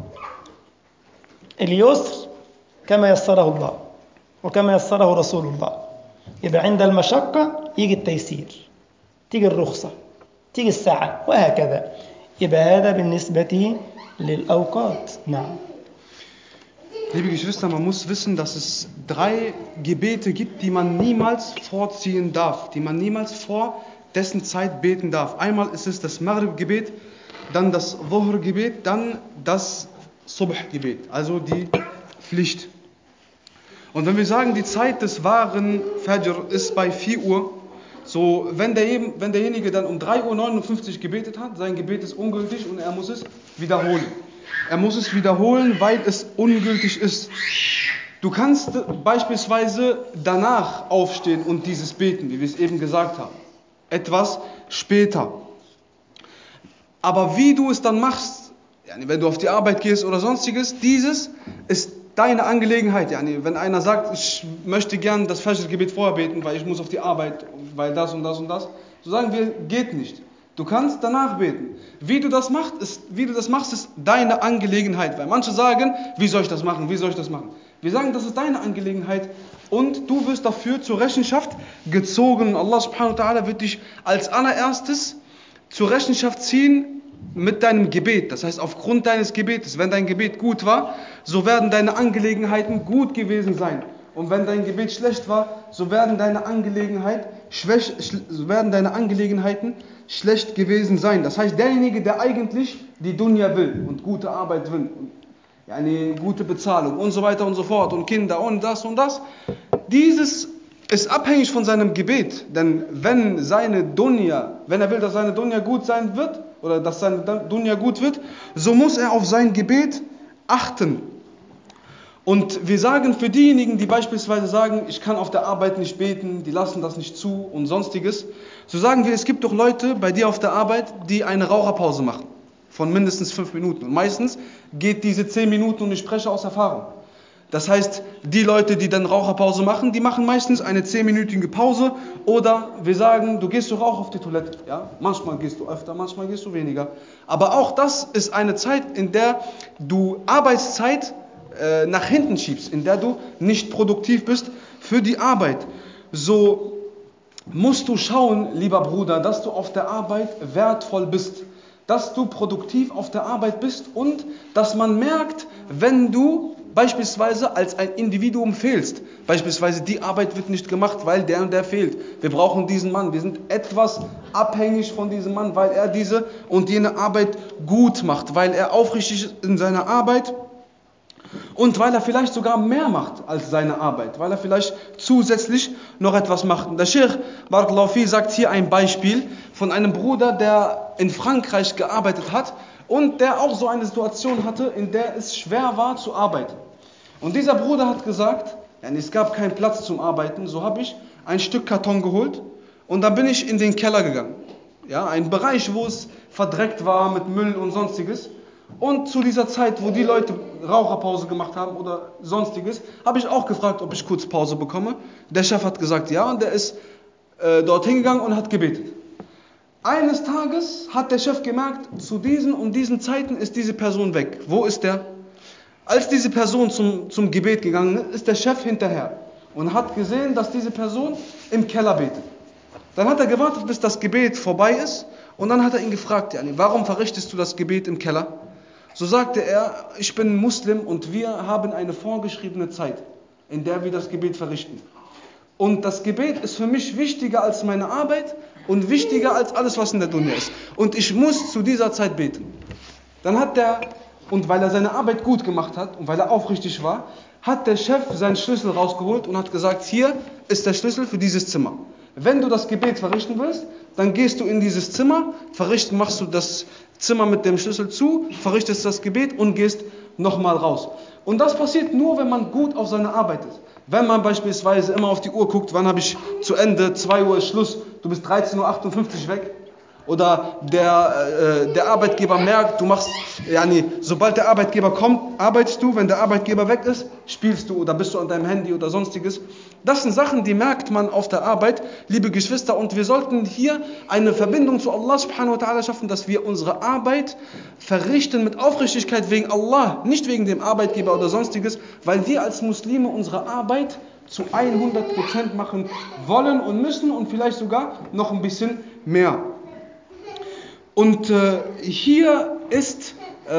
اليسر كما يسره الله وكما يسره رسول الله. يبقى عند المشقة يجي التيسير، تيجي الرخصة، تيجي الساعة، وهكذا. يبقى هذا بالنسبة للأوقات. نعم. Liebe Geschwister, man muss wissen, dass es 3 Gebete gibt, die man niemals vorziehen darf, die man niemals vor dessen Zeit beten darf. Einmal ist es das Maghrib-Gebet, dann das Dhuhr-Gebet, dann das Subh-Gebet, also die Pflicht. Und wenn wir sagen, die Zeit des wahren Fajr ist bei 4 Uhr, so wenn derjenige dann um 3:59 Uhr gebetet hat, sein Gebet ist ungültig und er muss es wiederholen. Er muss es wiederholen, weil es ungültig ist. Du kannst beispielsweise danach aufstehen und dieses beten, wie wir es eben gesagt haben, etwas später. Aber wie du es dann machst, wenn du auf die Arbeit gehst oder sonstiges, dieses ist deine Angelegenheit. Wenn einer sagt, ich möchte gern das Fajr-Gebet vorher beten, weil ich muss auf die Arbeit, weil das und das und das, so sagen wir, geht nicht. Du kannst danach beten. Wie du das machst, ist deine Angelegenheit. Weil manche sagen, wie soll ich das machen? Wie soll ich das machen? Wir sagen, das ist deine Angelegenheit und du wirst dafür zur Rechenschaft gezogen. Allah subhanahu wa ta'ala wird dich als allererstes zur Rechenschaft ziehen mit deinem Gebet. Das heißt, aufgrund deines Gebetes. Wenn dein Gebet gut war, so werden deine Angelegenheiten gut gewesen sein. Und wenn dein Gebet schlecht war, so werden deine Angelegenheiten schlecht gewesen sein. Das heißt, derjenige, der eigentlich die Dunya will und gute Arbeit will, eine gute Bezahlung und so weiter und so fort und Kinder und das und das. Dieses ist abhängig von seinem Gebet, denn wenn er will, dass seine Dunya gut sein wird, oder dass seine Dunya gut wird, so muss er auf sein Gebet achten. Und wir sagen für diejenigen, die beispielsweise sagen, ich kann auf der Arbeit nicht beten, die lassen das nicht zu und sonstiges, so sagen wir, es gibt doch Leute bei dir auf der Arbeit, die eine Raucherpause machen, von mindestens 5 Minuten. Und meistens geht diese 10 Minuten, und ich spreche aus Erfahrung. Das heißt, die Leute, die dann Raucherpause machen, die machen meistens eine 10-minütige Pause, oder wir sagen, du gehst doch auch auf die Toilette. Ja? Manchmal gehst du öfter, manchmal gehst du weniger. Aber auch das ist eine Zeit, in der du Arbeitszeit nach hinten schiebst, in der du nicht produktiv bist für die Arbeit. So musst du schauen, lieber Bruder, dass du auf der Arbeit wertvoll bist, dass du produktiv auf der Arbeit bist und dass man merkt, wenn du beispielsweise als ein Individuum fehlst. Beispielsweise die Arbeit wird nicht gemacht, weil der und der fehlt. Wir brauchen diesen Mann. Wir sind etwas abhängig von diesem Mann, weil er diese und jene Arbeit gut macht, weil er aufrichtig ist in seiner Arbeit und weil er vielleicht sogar mehr macht als seine Arbeit, weil er vielleicht zusätzlich noch etwas macht. Und der Sheikh Barakallahu Fi sagt hier ein Beispiel von einem Bruder, der in Frankreich gearbeitet hat und der auch so eine Situation hatte, in der es schwer war zu arbeiten. Und dieser Bruder hat gesagt, es gab keinen Platz zum Arbeiten, so habe ich ein Stück Karton geholt und dann bin ich in den Keller gegangen. Ja, ein Bereich, wo es verdreckt war mit Müll und sonstiges. Und zu dieser Zeit, wo die Leute Raucherpause gemacht haben oder sonstiges, habe ich auch gefragt, ob ich kurz Pause bekomme. Der Chef hat gesagt ja, und der ist dorthin gegangen und hat gebetet. Eines Tages hat der Chef gemerkt, zu diesen und diesen Zeiten ist diese Person weg. Wo ist der? Als diese Person zum Gebet gegangen ist, ist der Chef hinterher und hat gesehen, dass diese Person im Keller betet. Dann hat er gewartet, bis das Gebet vorbei ist, und dann hat er ihn gefragt, warum verrichtest du das Gebet im Keller? So sagte er, ich bin Muslim und wir haben eine vorgeschriebene Zeit, in der wir das Gebet verrichten. Und das Gebet ist für mich wichtiger als meine Arbeit und wichtiger als alles, was in der Dunya ist. Und ich muss zu dieser Zeit beten. Dann und weil er seine Arbeit gut gemacht hat und weil er aufrichtig war, hat der Chef seinen Schlüssel rausgeholt und hat gesagt, hier ist der Schlüssel für dieses Zimmer. Wenn du das Gebet verrichten willst, dann gehst du in dieses Zimmer, machst du das Zimmer mit dem Schlüssel zu, verrichtest das Gebet und gehst nochmal raus. Und das passiert nur, wenn man gut auf seine Arbeit ist. Wenn man beispielsweise immer auf die Uhr guckt, wann habe ich zu Ende, 2 Uhr ist Schluss, du bist 13:58 Uhr weg. Oder der Arbeitgeber merkt, sobald der Arbeitgeber kommt, arbeitest du, wenn der Arbeitgeber weg ist, spielst du oder bist du an deinem Handy oder sonstiges. Das sind Sachen, die merkt man auf der Arbeit, liebe Geschwister, und wir sollten hier eine Verbindung zu Allah subhanahu wa ta'ala schaffen, dass wir unsere Arbeit verrichten mit Aufrichtigkeit wegen Allah, nicht wegen dem Arbeitgeber oder sonstiges, weil wir als Muslime unsere Arbeit zu 100% machen wollen und müssen und vielleicht sogar noch ein bisschen mehr. Und hier ist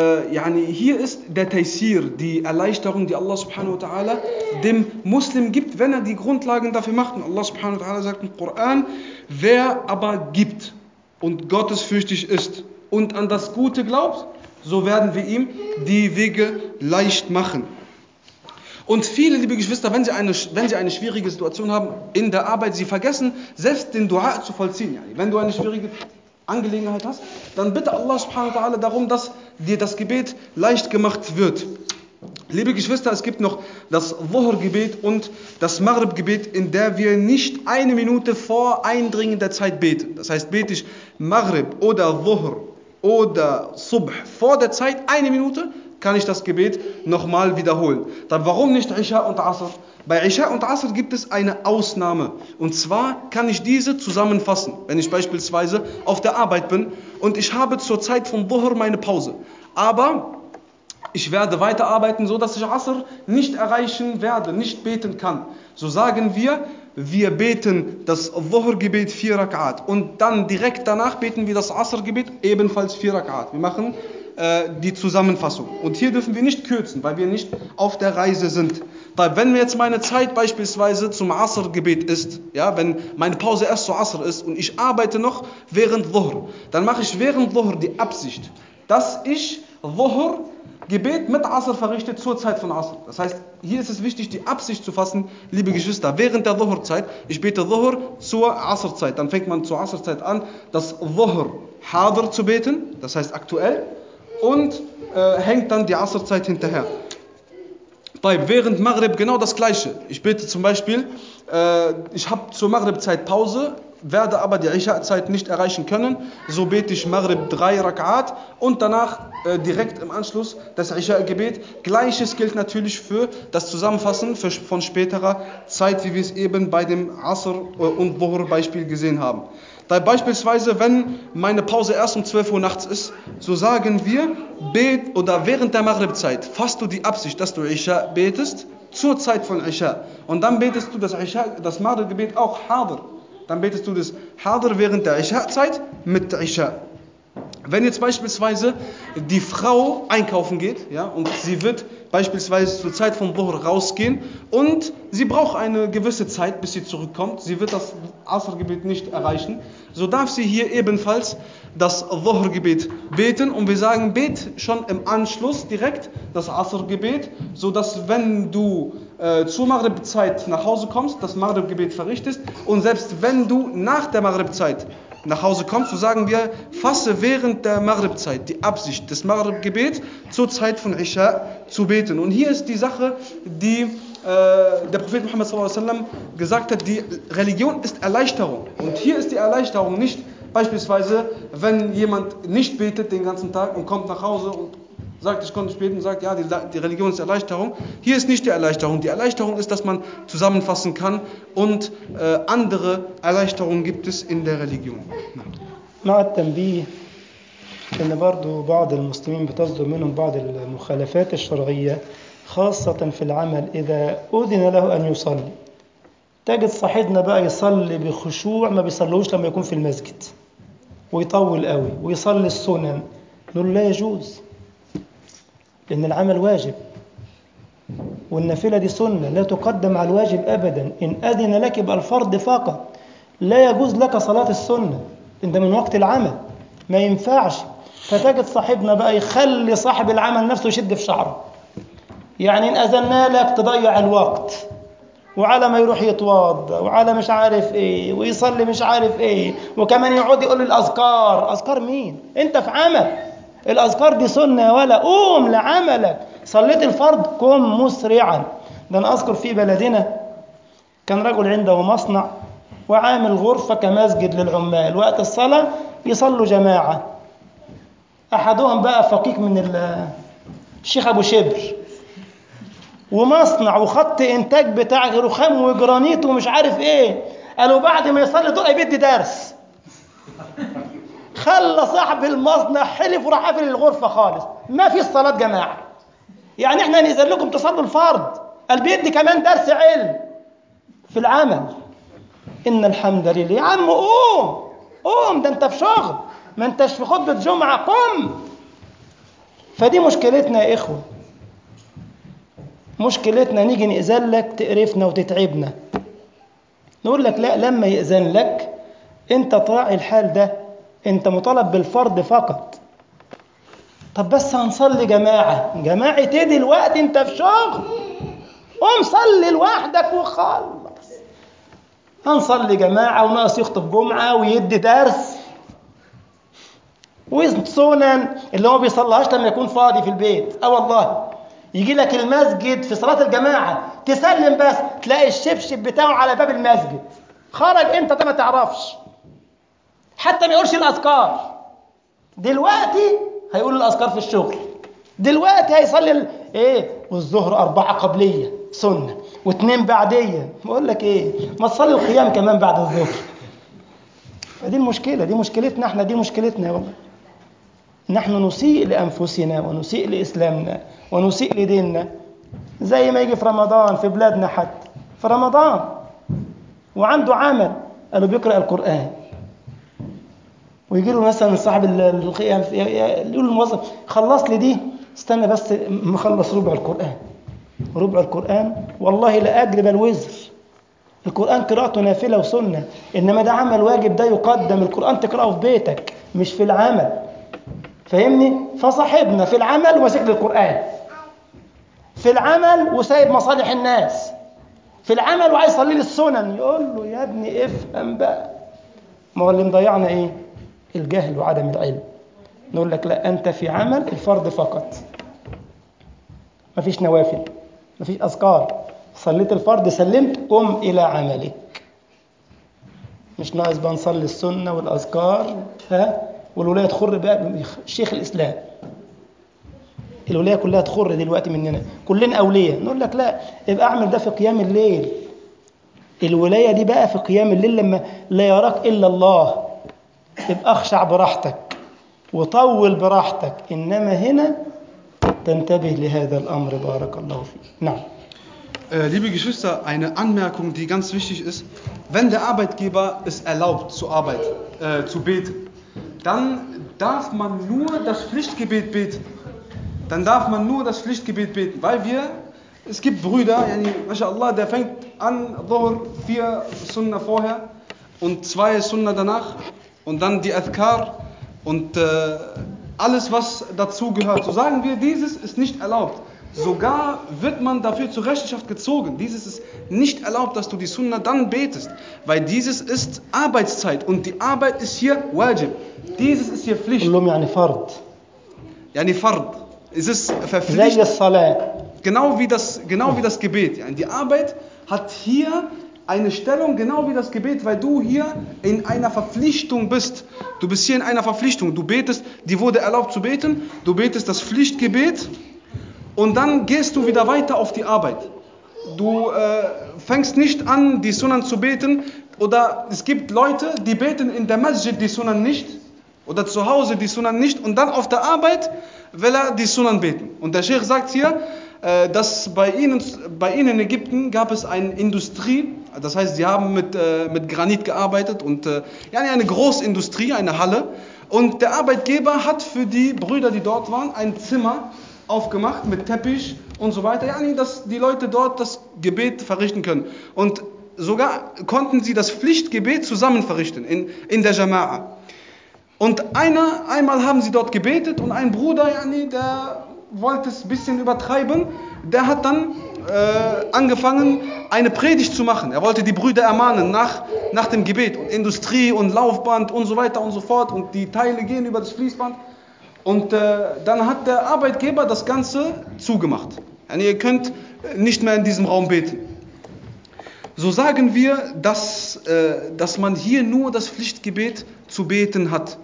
der Taysir, die Erleichterung, die Allah subhanahu wa ta'ala dem Muslim gibt, wenn er die Grundlagen dafür macht. Und Allah subhanahu wa ta'ala sagt im Koran, wer aber gibt und gottesfürchtig ist und an das Gute glaubt, so werden wir ihm die Wege leicht machen. Und viele, liebe Geschwister, wenn sie eine schwierige Situation haben in der Arbeit, sie vergessen, selbst den Dua zu vollziehen. Wenn du eine schwierige Angelegenheit hast, dann bitte Allah subhanahu wa ta'ala darum, dass dir das Gebet leicht gemacht wird. Liebe Geschwister, es gibt noch das Dhuhr-Gebet und das Maghrib-Gebet, in der wir nicht 1 Minute vor Eindringen der Zeit beten. Das heißt, bete ich Maghrib oder Dhuhr oder Subh vor der Zeit 1 Minute, kann ich das Gebet nochmal wiederholen. Dann warum nicht Isha und Asr? Bei Isha und Asr gibt es eine Ausnahme. Und zwar kann ich diese zusammenfassen. Wenn ich beispielsweise auf der Arbeit bin und ich habe zur Zeit von Dhuhr meine Pause. Aber ich werde weiterarbeiten, so dass ich Asr nicht erreichen werde, nicht beten kann. So sagen wir beten das Dhuhr-Gebet 4 Rak'at. Und dann direkt danach beten wir das Asr-Gebet ebenfalls 4 Rak'at. Wir machen die Zusammenfassung. Und hier dürfen wir nicht kürzen, weil wir nicht auf der Reise sind. Wenn mir jetzt meine Zeit beispielsweise zum Asr-Gebet ist, wenn meine Pause erst zu Asr ist und ich arbeite noch während Dhuhr, dann mache ich während Dhuhr die Absicht, dass ich Dhuhr Gebet mit Asr verrichte zur Zeit von Asr. Das heißt, hier ist es wichtig, die Absicht zu fassen, liebe Geschwister, während der Dhuhr-Zeit, ich bete Dhuhr zur Asr-Zeit. Dann fängt man zur Asr-Zeit an, das Dhuhr Hadr zu beten, das heißt aktuell, und hängt dann die Asr-Zeit hinterher. Während Maghrib genau das Gleiche. Ich bete zum Beispiel, ich habe zur Maghrib-Zeit Pause, werde aber die Isha-Zeit nicht erreichen können. So bete ich Maghrib 3 Rak'at und danach direkt im Anschluss das Isha-Gebet. Gleiches gilt natürlich für das Zusammenfassen von späterer Zeit, wie wir es eben bei dem Asr- und Dhuhr-Beispiel gesehen haben. Da beispielsweise, wenn meine Pause erst um 12 Uhr nachts ist, so sagen wir, während der Maghrib-Zeit fasst du die Absicht, dass du Isha betest, zur Zeit von Isha. Und dann betest du das Maghrib-Gebet auch Hadr. Dann betest du das Hadr während der Isha-Zeit mit Isha. Wenn jetzt beispielsweise die Frau einkaufen geht, ja, und sie wird beispielsweise zur Zeit von Dhuhr rausgehen und sie braucht eine gewisse Zeit, bis sie zurückkommt, sie wird das Asr-Gebet nicht erreichen, so darf sie hier ebenfalls das Dhuhr-Gebet beten und wir sagen, bet schon im Anschluss direkt das Asr-Gebet, sodass wenn du zur Maghrib-Zeit nach Hause kommst, das Maghrib-Gebet verrichtest und selbst wenn du nach der Maghrib-Zeit nach Hause kommst, so sagen wir, fasse während der Maghrib-Zeit die Absicht des Maghrib-Gebets zur Zeit von Isha zu beten. Und hier ist die Sache, die der Prophet Muhammad s.a.w. gesagt hat, die Religion ist Erleichterung. Und hier ist die Erleichterung nicht beispielsweise, wenn jemand nicht betet den ganzen Tag und kommt nach Hause und sagt, ich konnte nicht beten und sagt, ja, die Religion ist Erleichterung. Hier ist nicht die Erleichterung. Die Erleichterung ist, dass man zusammenfassen kann und andere Erleichterungen gibt es in der Religion. مع التنبيه أن برضو بعض المسلمين بتصدر منهم بعض المخالفات الشرعية خاصة في العمل إذا أذن له أن يصلي تجد صاحبنا بقى يصلي بخشوع ما بيصلوش لما يكون في المسجد ويطول قوي ويصلي السنن نقول لا يجوز لأن العمل واجب والنافلة دي سنة لا تقدم على الواجب أبدا إن أذن لك يبقى الفرض فقط لا يجوز لك صلاة السنة إن ده من وقت العمل ما ينفعش فتجد صاحبنا بقى يخلي صاحب العمل نفسه يشد في شعره يعني إن أذنا لك تضيع الوقت وعلى ما يروح يتوضا وعلى مش عارف ايه ويصلي مش عارف ايه وكمان يقعد يقول الأذكار أذكار مين انت في عمل الأذكار دي سنة ولا قوم لعملك صليت الفرض قم مسرعا ده أنا أذكر في بلدنا كان رجل عنده مصنع وعامل غرفة كمسجد للعمال وقت الصلاة يصلوا جماعة أحدهم بقى فقيق من الشيخ أبو شبر ومصنع وخط إنتاج بتاع رخام وجرانيت ومش عارف إيه قالوا بعد ما يصلي دول بيدي درس خلى صاحب المصنع حلف وراح قافل الغرفة خالص ما في الصلاة جماعة يعني احنا ننزل لكم تصلوا الفرض قال بيدي كمان درس علم في العمل إن الحمد لله يا عم قوم ده انت في شغل ما انتش في خطبة جمعة قم فدي مشكلتنا يا إخوة مشكلتنا نيجي نأذن لك تقرفنا وتتعبنا نقول لك لا لما يأذن لك انت طاعي الحال ده انت مطالب بالفرض فقط طب بس هنصلي جماعة ايه دلوقتي انت في شغل قوم صلي لوحدك وخلص هنصلي جماعة وناقص يخطب جمعة ويدي درس والسنن اللي هو بيصليهاش لما يكون فاضي في البيت والله يجي لك المسجد في صلاة الجماعة تسلم بس تلاقي الشبشب بتاعه على باب المسجد خرج انت ده ما تعرفش حتى ما يقولش الأذكار دلوقتي هيقول الأذكار في الشغل دلوقتي هيصلي والظهر 4 قبلية سنة و2 بعدية بقول لك ما تصلي القيام كمان بعد الظهر فدي المشكلة دي مشكلتنا احنا دي مشكلتنا يا والله نحن نسيء لأنفسنا ونسيء لإسلامنا ونسيء لديننا زي ما يجي في رمضان في بلادنا حتى في رمضان وعنده عمل قالوا بيقرأ القرآن ويجي له مثلا صاحب القيام يقول للموظف خلص لي دي استنى بس مخلص ربع القرآن والله لا أجلب الوزر القرآن قراءته نافلة وسنة إنما ده عمل واجب ده يقدم القرآن تقرأه في بيتك مش في العمل فهمني؟ فصاحبنا في العمل وماسك للقرآن، في العمل وسايب مصالح الناس، في العمل وعايز يصلي لي السنن. يقول له يا ابني افهم بقى. ما هو اللي مضيعنا ايه؟ الجهل وعدم العلم. نقول لك لا، انت في عمل الفرض فقط، مفيش نوافل، مفيش اذكار. صليت الفرض سلمت، قم الى عملك. مش ناقص بقى نصلي السنه والاذكار والولايه تخر بقى. شيخ الاسلام الولايه كلها تخر دلوقتي مننا، كلنا اولياء. نقول لك لا، يبقى اعمل ده في قيام الليل. الولايه دي بقى في قيام الليل لما لا يراك الا الله، يبقى اخشع براحتك وطول براحتك. انما هنا تنتبه لهذا الامر. بارك الله فيك. نعم. Liebe Geschwister, eine Anmerkung, die ganz wichtig ist: Wenn der Arbeitgeber es erlaubt, zu beten, dann darf man nur das Pflichtgebet beten. Weil es gibt Brüder, MashaAllah, der fängt an, Dhuhr 4 Sunnah vorher und 2 Sunnah danach und dann die Adhkar und alles, was dazu gehört. So sagen wir, dieses ist nicht erlaubt. Sogar wird man dafür zur Rechenschaft gezogen. Dieses ist nicht erlaubt, dass du die Sunnah dann betest, weil dieses ist Arbeitszeit und die Arbeit ist hier Wajib. Dieses ist hier Pflicht. يعني فرض. يعني Fard. Es ist verpflichtend. زي الصلاة. Genau wie das Gebet. Die Arbeit hat hier eine Stellung, genau wie das Gebet, weil du hier in einer Verpflichtung bist. Du bist hier in einer Verpflichtung. Du betest, die wurde erlaubt zu beten, du betest das Pflichtgebet und dann gehst du wieder weiter auf die Arbeit. Du fängst nicht an, die Sunan zu beten, oder es gibt Leute, die beten in der Masjid die Sunan nicht oder zu Hause die Sunan nicht und dann auf der Arbeit will er die Sunan beten. Und der Sheikh sagt hier, dass bei ihnen in Ägypten gab es eine Industrie, das heißt, sie haben mit Granit gearbeitet und eine Großindustrie, eine Halle. Und der Arbeitgeber hat für die Brüder, die dort waren, ein Zimmer aufgemacht mit Teppich und so weiter, dass die Leute dort das Gebet verrichten können. Und sogar konnten sie das Pflichtgebet zusammen verrichten in der Jama'a. Und einmal haben sie dort gebetet und ein Bruder, der wollte es ein bisschen übertreiben, der hat dann angefangen, eine Predigt zu machen. Er wollte die Brüder ermahnen nach dem Gebet. Und Industrie und Laufband und so weiter und so fort und die Teile gehen über das Fließband. Und dann hat der Arbeitgeber das Ganze zugemacht. Ihr könnt nicht mehr in diesem Raum beten. So sagen wir, dass man hier nur das Pflichtgebet zu beten hat.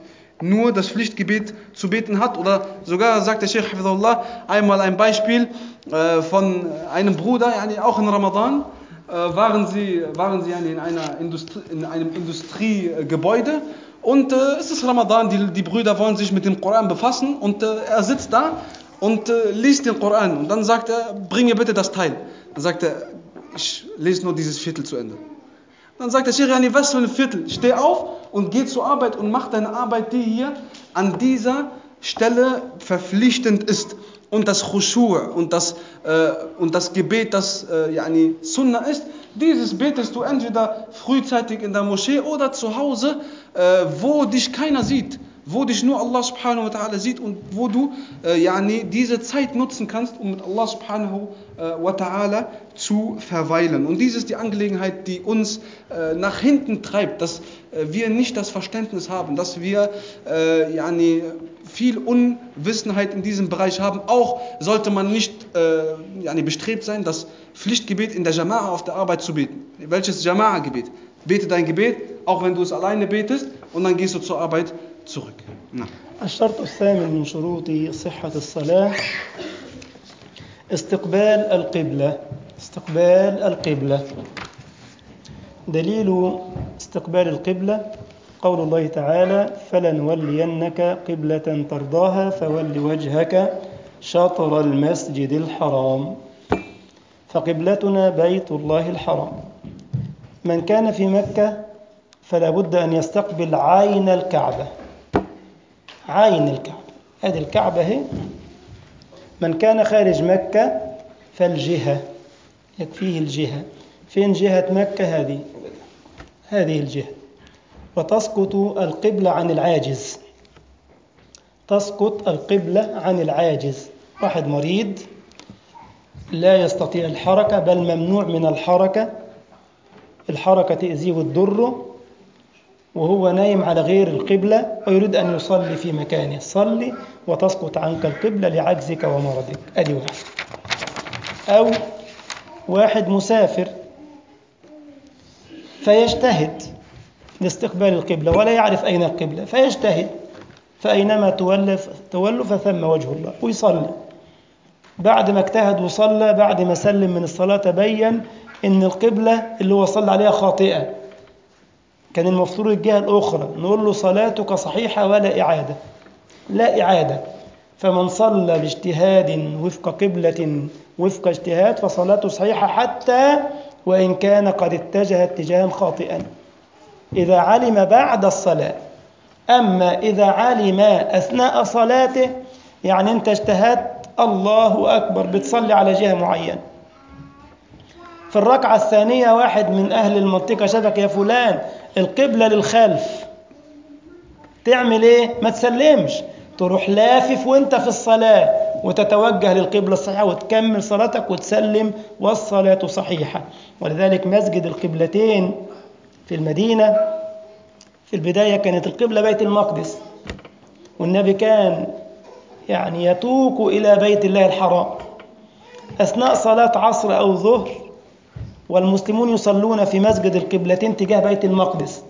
Oder sogar sagt der Sheikh Hafidhullah einmal ein Beispiel von einem Bruder, auch in Ramadan waren sie in einem Industriegebäude und es ist Ramadan, die Brüder wollen sich mit dem Koran befassen und er sitzt da und liest den Koran und dann sagt er, bringe bitte das Teil. Dann sagt er, ich lese nur dieses Viertel zu Ende. Dann sagt der Sheikh, was für ein Viertel? Steh auf und geh zur Arbeit und mach deine Arbeit, die hier an dieser Stelle verpflichtend ist. Und das Khushu' und das Gebet, das Sunnah ist, dieses betest du entweder frühzeitig in der Moschee oder zu Hause, wo dich keiner sieht, wo dich nur Allah subhanahu wa ta'ala sieht und wo du diese Zeit nutzen kannst, um mit Allah subhanahu wa ta'ala zu verweilen. Und dies ist die Angelegenheit, die uns nach hinten treibt, dass wir nicht das Verständnis haben, dass wir viel Unwissenheit in diesem Bereich haben. Auch sollte man nicht bestrebt sein, das Pflichtgebet in der Jama'a auf der Arbeit zu beten. Welches Jama'a-Gebet? Bete dein Gebet, auch wenn du es alleine betest, und dann gehst du zur Arbeit zurück. الشرط الثامن من شروط صحة الصلاة استقبال القبلة. دليل استقبال القبلة قول الله تعالى فلنولينك قبلة ترضاها فول وجهك شطر المسجد الحرام. فقبلتنا بيت الله الحرام. من كان في مكة فلا بد أن يستقبل عين الكعبة. هذه الكعبة هي. من كان خارج مكة فالجهة، يكفيه الجهة. فين جهة مكة؟ هذه الجهة. وتسقط القبلة عن العاجز. تسقط القبلة عن العاجز. واحد مريض لا يستطيع الحركة، بل ممنوع من الحركة تأذيه وتضره، وهو نايم على غير القبلة ويريد أن يصلي في مكانه، صلي وتسقط عنك القبلة لعجزك ومرضك. أدي واحد. أو واحد مسافر فيجتهد لاستقبال القبلة ولا يعرف أين القبلة، فيجتهد فأينما تولوا فثم وجه الله ويصلي. بعد ما اجتهد وصلى، بعد ما سلم من الصلاة تبين إن القبلة اللي هو صلى عليها خاطئة، كان المفترض الجهة الأخرى. نقول له صلاتك صحيحة ولا إعادة، لا إعادة. فمن صلى باجتهاد وفق قبلة وفق اجتهاد فصلاته صحيحة حتى وإن كان قد اتجه اتجاها خاطئا، إذا علم بعد الصلاة. أما إذا علم أثناء صلاته، يعني أنت اجتهدت الله أكبر بتصلي على جهة معينة، في الركعة الثانية واحد من أهل المنطقة شافك يا فلان القبلة للخلف، تعمل إيه؟ ما تسلمش، تروح لافف وانت في الصلاة وتتوجه للقبلة الصحيحة وتكمل صلاتك وتسلم والصلاة صحيحة. ولذلك مسجد القبلتين في المدينة في البداية كانت القبلة بيت المقدس، والنبي كان يعني يتوق إلى بيت الله الحرام أثناء صلاة عصر أو ظهر، والمسلمون يصلون في مسجد القبلتين تجاه بيت المقدس.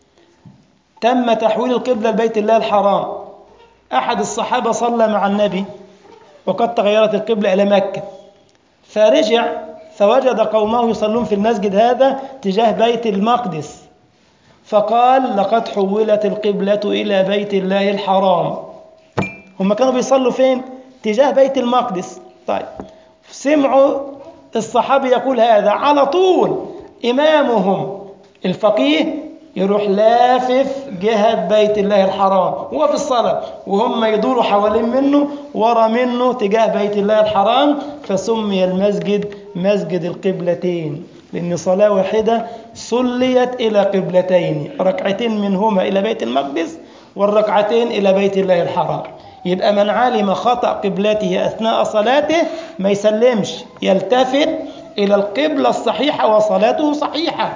تم تحويل القبلة لبيت الله الحرام. أحد الصحابة صلى مع النبي وقد تغيرت القبلة إلى مكة، فرجع فوجد قومه يصلون في المسجد هذا تجاه بيت المقدس، فقال لقد حولت القبلة إلى بيت الله الحرام. هم كانوا بيصلوا فين؟ تجاه بيت المقدس. طيب سمعوا الصحابي يقول هذا، على طول إمامهم الفقيه يروح لافف جهة بيت الله الحرام هو في الصلاة، وهم يدوروا حوالين منه ورا منه تجاه بيت الله الحرام، فسمي المسجد مسجد القبلتين، لأن صلاة واحدة صليت إلى قبلتين، ركعتين منهما إلى بيت المقدس والركعتين إلى بيت الله الحرام. يبقى من علم خطأ قبلته أثناء صلاته ما يسلمش، يلتفت إلى القبلة الصحيحة وصلاته صحيحة.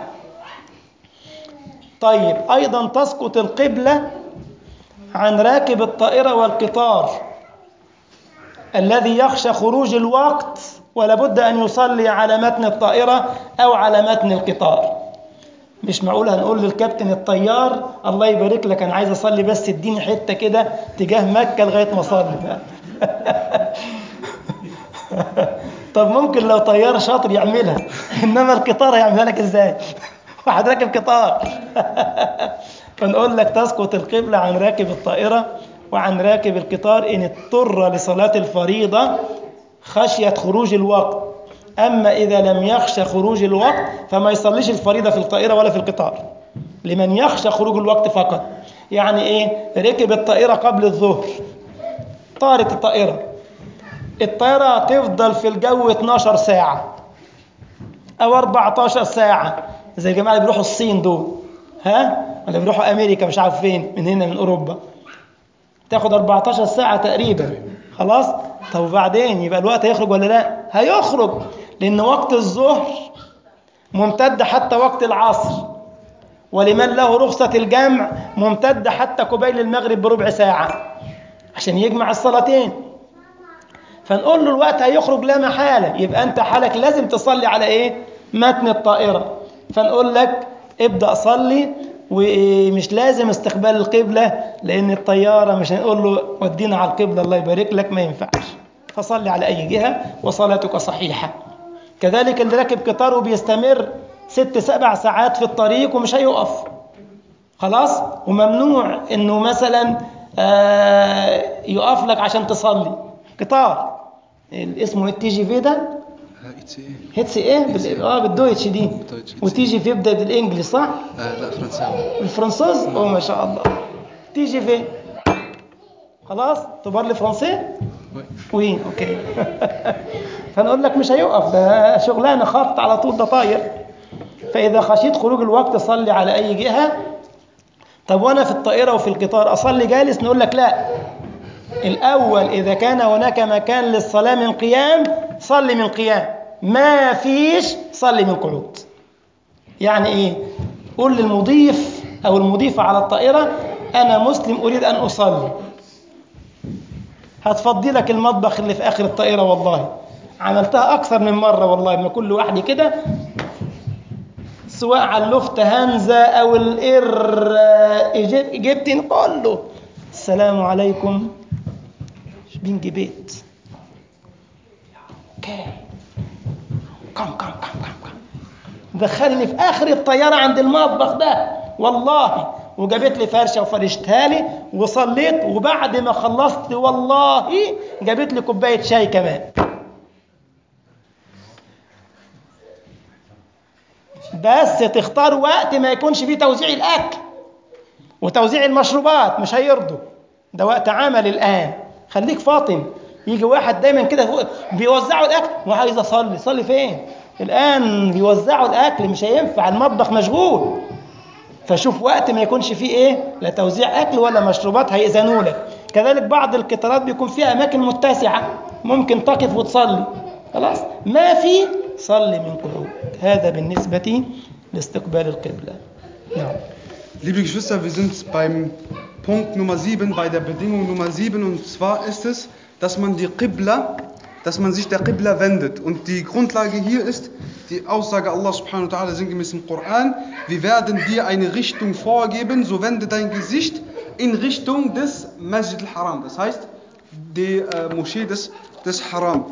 طيب أيضا تسقط القبلة عن راكب الطائرة والقطار الذي يخشى خروج الوقت ولا بد أن يصلي على متن الطائرة أو على متن القطار. مش معقول هنقول للكابتن الطيار الله يبارك لك أنا عايز أصلي بس اديني حتة كده تجاه مكة لغاية ما أصلي. طب ممكن لو طيار شاطر يعملها، إنما القطار هيعملها لك إزاي؟ واحد راكب قطار. فنقول لك تسقط القبلة عن راكب الطائرة وعن راكب القطار إن اضطر لصلاة الفريضة خشية خروج الوقت. أما إذا لم يخشى خروج الوقت فما يصليش الفريضة في الطائرة ولا في القطار، لمن يخشى خروج الوقت فقط. يعني إيه؟ ركب الطائرة قبل الظهر، طارت الطائرة تفضل في الجو 12 ساعة أو 14 ساعة زي الجماعة اللي بيروحوا الصين دول، ولا بيروحوا أمريكا مش عارف فين، من هنا من أوروبا تاخد 14 ساعة تقريبا. خلاص، طب وبعدين يبقى الوقت هيخرج ولا لا؟ هيخرج، لأن وقت الظهر ممتد حتى وقت العصر، ولمن له رخصة الجمع ممتد حتى قبيل المغرب بربع ساعة عشان يجمع الصلاتين. فنقول له الوقت هيخرج لا محالة، يبقى أنت حالك لازم تصلي على إيه؟ متن الطائرة. فنقول لك ابدأ صلي، ومش لازم استقبال القبلة، لأن الطيارة مش هنقول له ودينا على القبلة الله يبارك لك، ما ينفعش. فصلي على أي جهة وصلاتك صحيحة. كذلك اللي راكب قطار وبيستمر 6-7 ساعات في الطريق ومش هيقف، خلاص، وممنوع إنه مثلا يقف لك عشان تصلي. قطار اسمه التي جي في ده هيتس ايه بالدويتش دي، وتي جي في يبدا بالانجليزي صح؟ لا فرنساوي. الفرنسوز ما شاء الله. تي جي في خلاص تبار لي فرنسي وي اوكي. فنقول لك مش هيقف، ده شغلانه خافت على طول، ده طاير. فاذا خشيت خروج الوقت صلي على اي جهه. طب وانا في الطائره وفي القطار اصلي جالس؟ نقول لك لا، الأول إذا كان هناك مكان للصلاة من قيام صلي من قيام، ما فيش صلي من قعود. يعني إيه؟ قول للمضيف أو المضيفة على الطائرة أنا مسلم أريد أن أصلي، هتفضي لك المطبخ اللي في آخر الطائرة. والله عملتها أكثر من مرة، والله ما كل واحد كده، سواء على اللفت هنزة أو الإر إجبتين كله السلام عليكم شبين جبيت كم دخلني في آخر الطيارة عند المطبخ ده والله، وجابت لي فرشة وفرشتها لي وصليت، وبعد ما خلصت والله جابت لي كوباية شاي كمان. بس تختار وقت ما يكونش فيه توزيع الأكل وتوزيع المشروبات، مش هيرضوا، ده وقت عمل الآن. خليك فاطن. يجي واحد دايما كده بيوزعوا الأكل وعايز أصلي، صلي فين؟ الآن بيوزعوا الأكل، مش هينفع، المطبخ مشغول. فشوف وقت ما يكونش فيه إيه، لا توزيع أكل ولا مشروبات، هيأذنوا لك. كذلك بعض القطارات بيكون فيها أماكن متسعة ممكن تقف وتصلي، خلاص ما في صلي من قعود. هذا بالنسبة لاستقبال القبلة. نعم. Liebe Geschwister, wir sind beim Punkt Nummer 7, bei der Bedingung Nummer 7, und zwar ist es, dass man sich der Qibla wendet. Und die Grundlage hier ist die Aussage Allah subhanahu wa ta'ala sinngemäß im Koran: Wir werden dir eine Richtung vorgeben, so wende dein Gesicht in Richtung des Masjid al-Haram, das heißt die Moschee des Haram.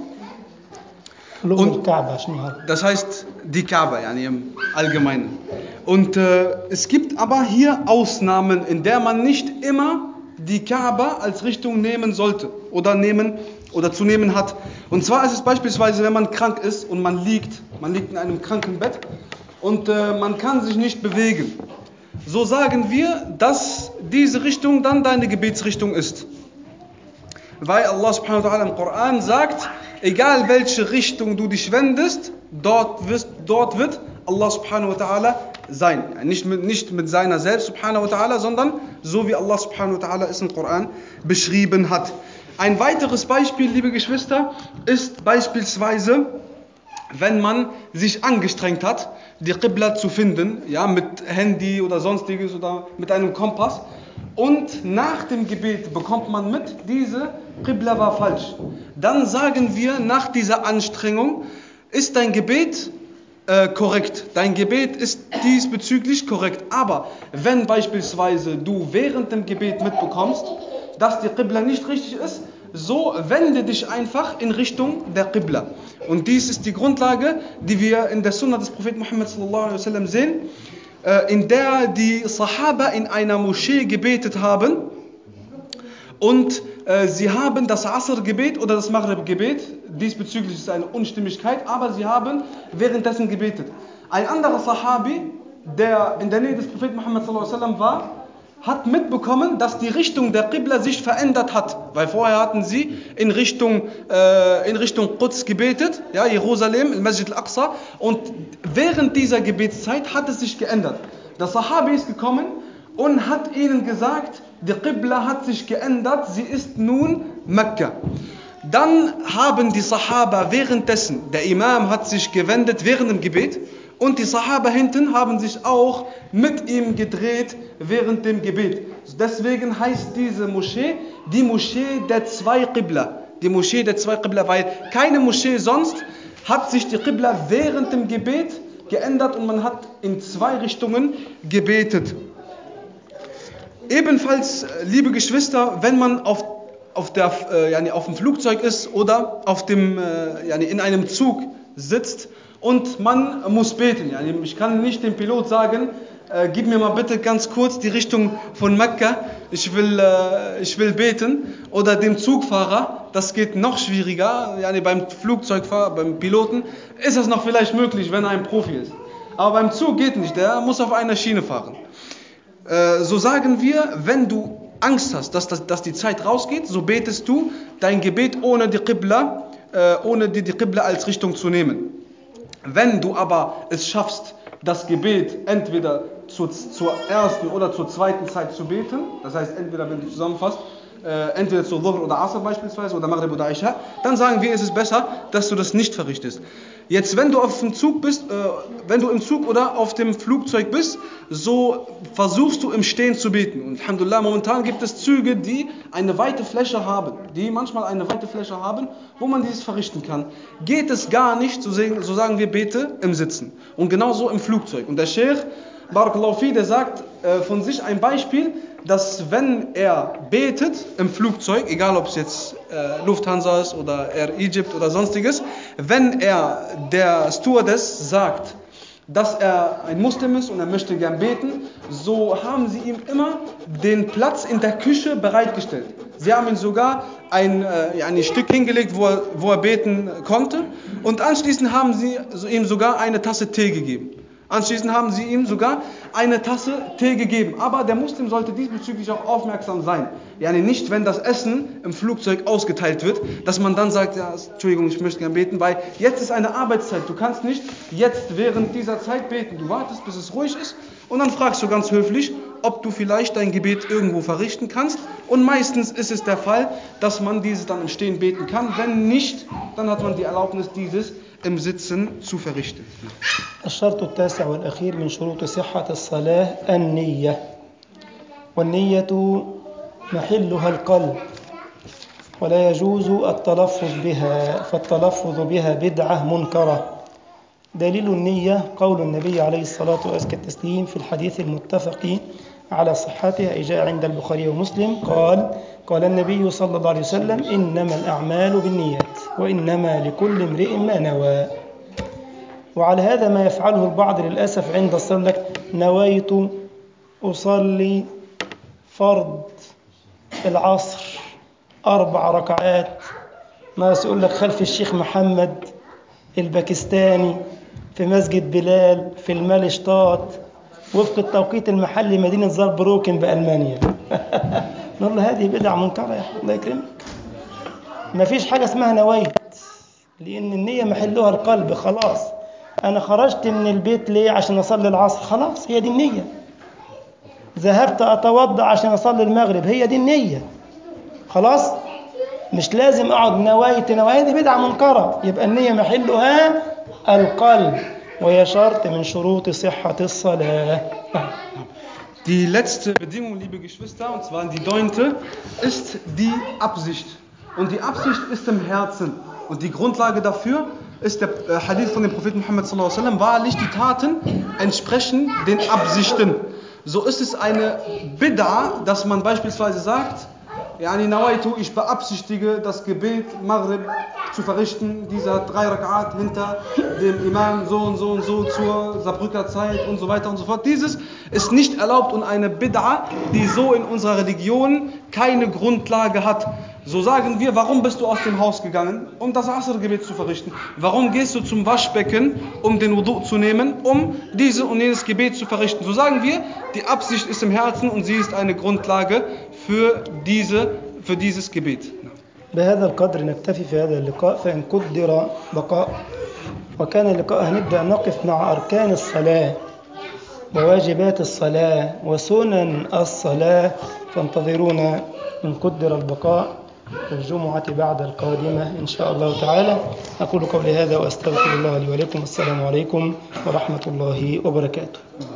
Und das heißt die Kaaba, yani im Allgemeinen. Und es gibt aber hier Ausnahmen, in der man nicht immer die Kaaba als Richtung nehmen sollte oder zu nehmen hat. Und zwar ist es beispielsweise, wenn man krank ist und man liegt in einem Krankenbett und man kann sich nicht bewegen. So sagen wir, dass diese Richtung dann deine Gebetsrichtung ist. Weil Allah subhanahu wa ta'ala im Koran sagt, egal welche Richtung du dich wendest, dort wird Allah subhanahu wa ta'ala sein. Nicht mit seiner selbst subhanahu wa ta'ala, sondern so wie Allah subhanahu wa ta'ala es im Koran beschrieben hat. Ein weiteres Beispiel, liebe Geschwister, ist beispielsweise, wenn man sich angestrengt hat, die Qibla zu finden, ja, mit Handy oder sonstiges oder mit einem Kompass, und nach dem Gebet bekommt man mit, diese Qibla war falsch. Dann sagen wir, nach dieser Anstrengung ist dein Gebet korrekt. Dein Gebet ist diesbezüglich korrekt. Aber wenn beispielsweise du während dem Gebet mitbekommst, dass die Qibla nicht richtig ist, so wende dich einfach in Richtung der Qibla. Und dies ist die Grundlage, die wir in der Sunna des Propheten Muhammad sallallahu alaihi wasallam sehen, in der die Sahaba in einer Moschee gebetet haben und sie haben das Asr-Gebet oder das Maghrib-Gebet, diesbezüglich ist eine Unstimmigkeit, aber sie haben währenddessen gebetet. Ein anderer Sahabi, der in der Nähe des Propheten Muhammad sallallahu alaihi wasallam war, hat mitbekommen, dass die Richtung der Qibla sich verändert hat, weil vorher hatten sie in Richtung Quds gebetet, ja, Jerusalem, im Masjid al-Aqsa, und während dieser Gebetszeit hat es sich geändert. Der Sahabi ist gekommen und hat ihnen gesagt, die Qibla hat sich geändert, sie ist nun Mekka. Dann haben die Sahaba währenddessen, der Imam hat sich gewendet während dem Gebet, und die Sahaba hinten haben sich auch mit ihm gedreht während dem Gebet. Deswegen heißt diese Moschee die Moschee der zwei Qibla. Die Moschee der zwei Qibla, weil keine Moschee sonst hat sich die Qibla während dem Gebet geändert und man hat in zwei Richtungen gebetet. Ebenfalls, liebe Geschwister, wenn man auf dem Flugzeug ist oder in einem Zug sitzt und man muss beten. Ich kann nicht dem Pilot sagen, gib mir mal bitte ganz kurz die Richtung von Mekka, ich will beten. Oder dem Zugfahrer, das geht noch schwieriger. Beim Flugzeugfahrer, beim Piloten ist das noch vielleicht möglich, wenn er ein Profi ist. Aber beim Zug geht nicht, der muss auf einer Schiene fahren. So sagen wir, wenn du Angst hast, dass die Zeit rausgeht, so betest du dein Gebet ohne die Qibla als Richtung zu nehmen. Wenn du aber es schaffst, das Gebet entweder zur ersten oder zur zweiten Zeit zu beten. Das heißt, entweder, wenn du zusammenfasst, entweder zur Dhuhr oder Asr beispielsweise oder Maghrib oder Isha, dann sagen wir, es ist besser, dass du das nicht verrichtest. Jetzt, wenn du auf dem Zug bist, wenn du im Zug oder auf dem Flugzeug bist, so versuchst du im Stehen zu beten. Und Alhamdulillah, momentan gibt es Züge, die eine weite Fläche haben, wo man dieses verrichten kann. Geht es gar nicht, so sagen wir, bete im Sitzen. Und genauso im Flugzeug. Und der Sheikh, Barakallahu fi, der sagt von sich ein Beispiel, dass wenn er betet im Flugzeug, egal ob es jetzt Lufthansa ist oder Air Egypt oder sonstiges, wenn er der Stewardess sagt, dass er ein Muslim ist und er möchte gern beten, so haben sie ihm immer den Platz in der Küche bereitgestellt. Sie haben ihm sogar ein Stück hingelegt, wo er beten konnte, und anschließend haben sie ihm sogar eine Tasse Tee gegeben. Aber der Muslim sollte diesbezüglich auch aufmerksam sein. Nicht, wenn das Essen im Flugzeug ausgeteilt wird, dass man dann sagt, ja, Entschuldigung, ich möchte gerne beten, weil jetzt ist eine Arbeitszeit. Du kannst nicht jetzt während dieser Zeit beten. Du wartest, bis es ruhig ist, und dann fragst du ganz höflich, ob du vielleicht dein Gebet irgendwo verrichten kannst. Und meistens ist es der Fall, dass man dieses dann im Stehen beten kann. Wenn nicht, dann hat man die Erlaubnis, dieses im Sitzen zu verrichten. الشرط التاسع والأخير من شروط صحة الصلاة النية، والنية محلها القلب، ولا يجوز التلفظ بها، فالتلفظ بها بدعة منكرة. دليل النية قول النبي عليه الصلاة والتسليم في الحديث المتفق على صحته جاء عند البخاري ومسلم قال النبي صلى الله عليه وسلم إنما الأعمال بالنيات وإنما لكل امرئ ما نوى. وعلى هذا ما يفعله البعض للأسف عند الصلاة، لك نويت أصلي فرض العصر 4 ركعات، ناس يقول لك خلف الشيخ محمد الباكستاني في مسجد بلال في المالشتات وفق التوقيت المحلي مدينة زاربروكن بألمانيا. نقول له هذه بدعة منكرة يا أخي، الله يكرمك. ما فيش حاجة اسمها نويت، لأن النية محلها القلب. خلاص أنا خرجت من البيت ليه؟ عشان أصلي العصر، خلاص هي دي النية. ذهبت أتوضأ عشان أصلي المغرب، هي دي النية. خلاص مش لازم أقعد نويت دي بدعة منكرة. يبقى النية محلها القلب، وهي شرط من شروط صحة الصلاة. Die letzte Bedingung, liebe Geschwister, und zwar die 9., ist die Absicht. Und die Absicht ist im Herzen. Und die Grundlage dafür ist der Hadith von dem Propheten Muhammad sallallahu alaihi wasallam: wahrlich, die Taten entsprechen den Absichten. So ist es eine Bid'a, dass man beispielsweise sagt, Nawaitu, ich beabsichtige, das Gebet Maghrib zu verrichten, dieser 3 Rak'at hinter dem Imam so und so und so zur Saarbrücker Zeit und so weiter und so fort. Dieses ist nicht erlaubt und eine Bid'a, die so in unserer Religion keine Grundlage hat. So sagen wir, warum bist du aus dem Haus gegangen? Um das Asr-Gebet zu verrichten. Warum gehst du zum Waschbecken, um den Wudu zu nehmen, um dieses und jenes Gebet zu verrichten? So sagen wir, die Absicht ist im Herzen und sie ist eine Grundlage für dieses Gebet. بهذا القدر نكتفي في هذا اللقاء، فإن قدر بقاء وكان اللقاء هنبدأ نقف مع أركان الصلاة وواجبات الصلاة وسنن الصلاة، فانتظرونا إن قدر البقاء في الجمعة بعد القادمة إن شاء الله تعالى. أقول قولي هذا وأستغفر الله لي ولكم. السلام عليكم ورحمة الله وبركاته.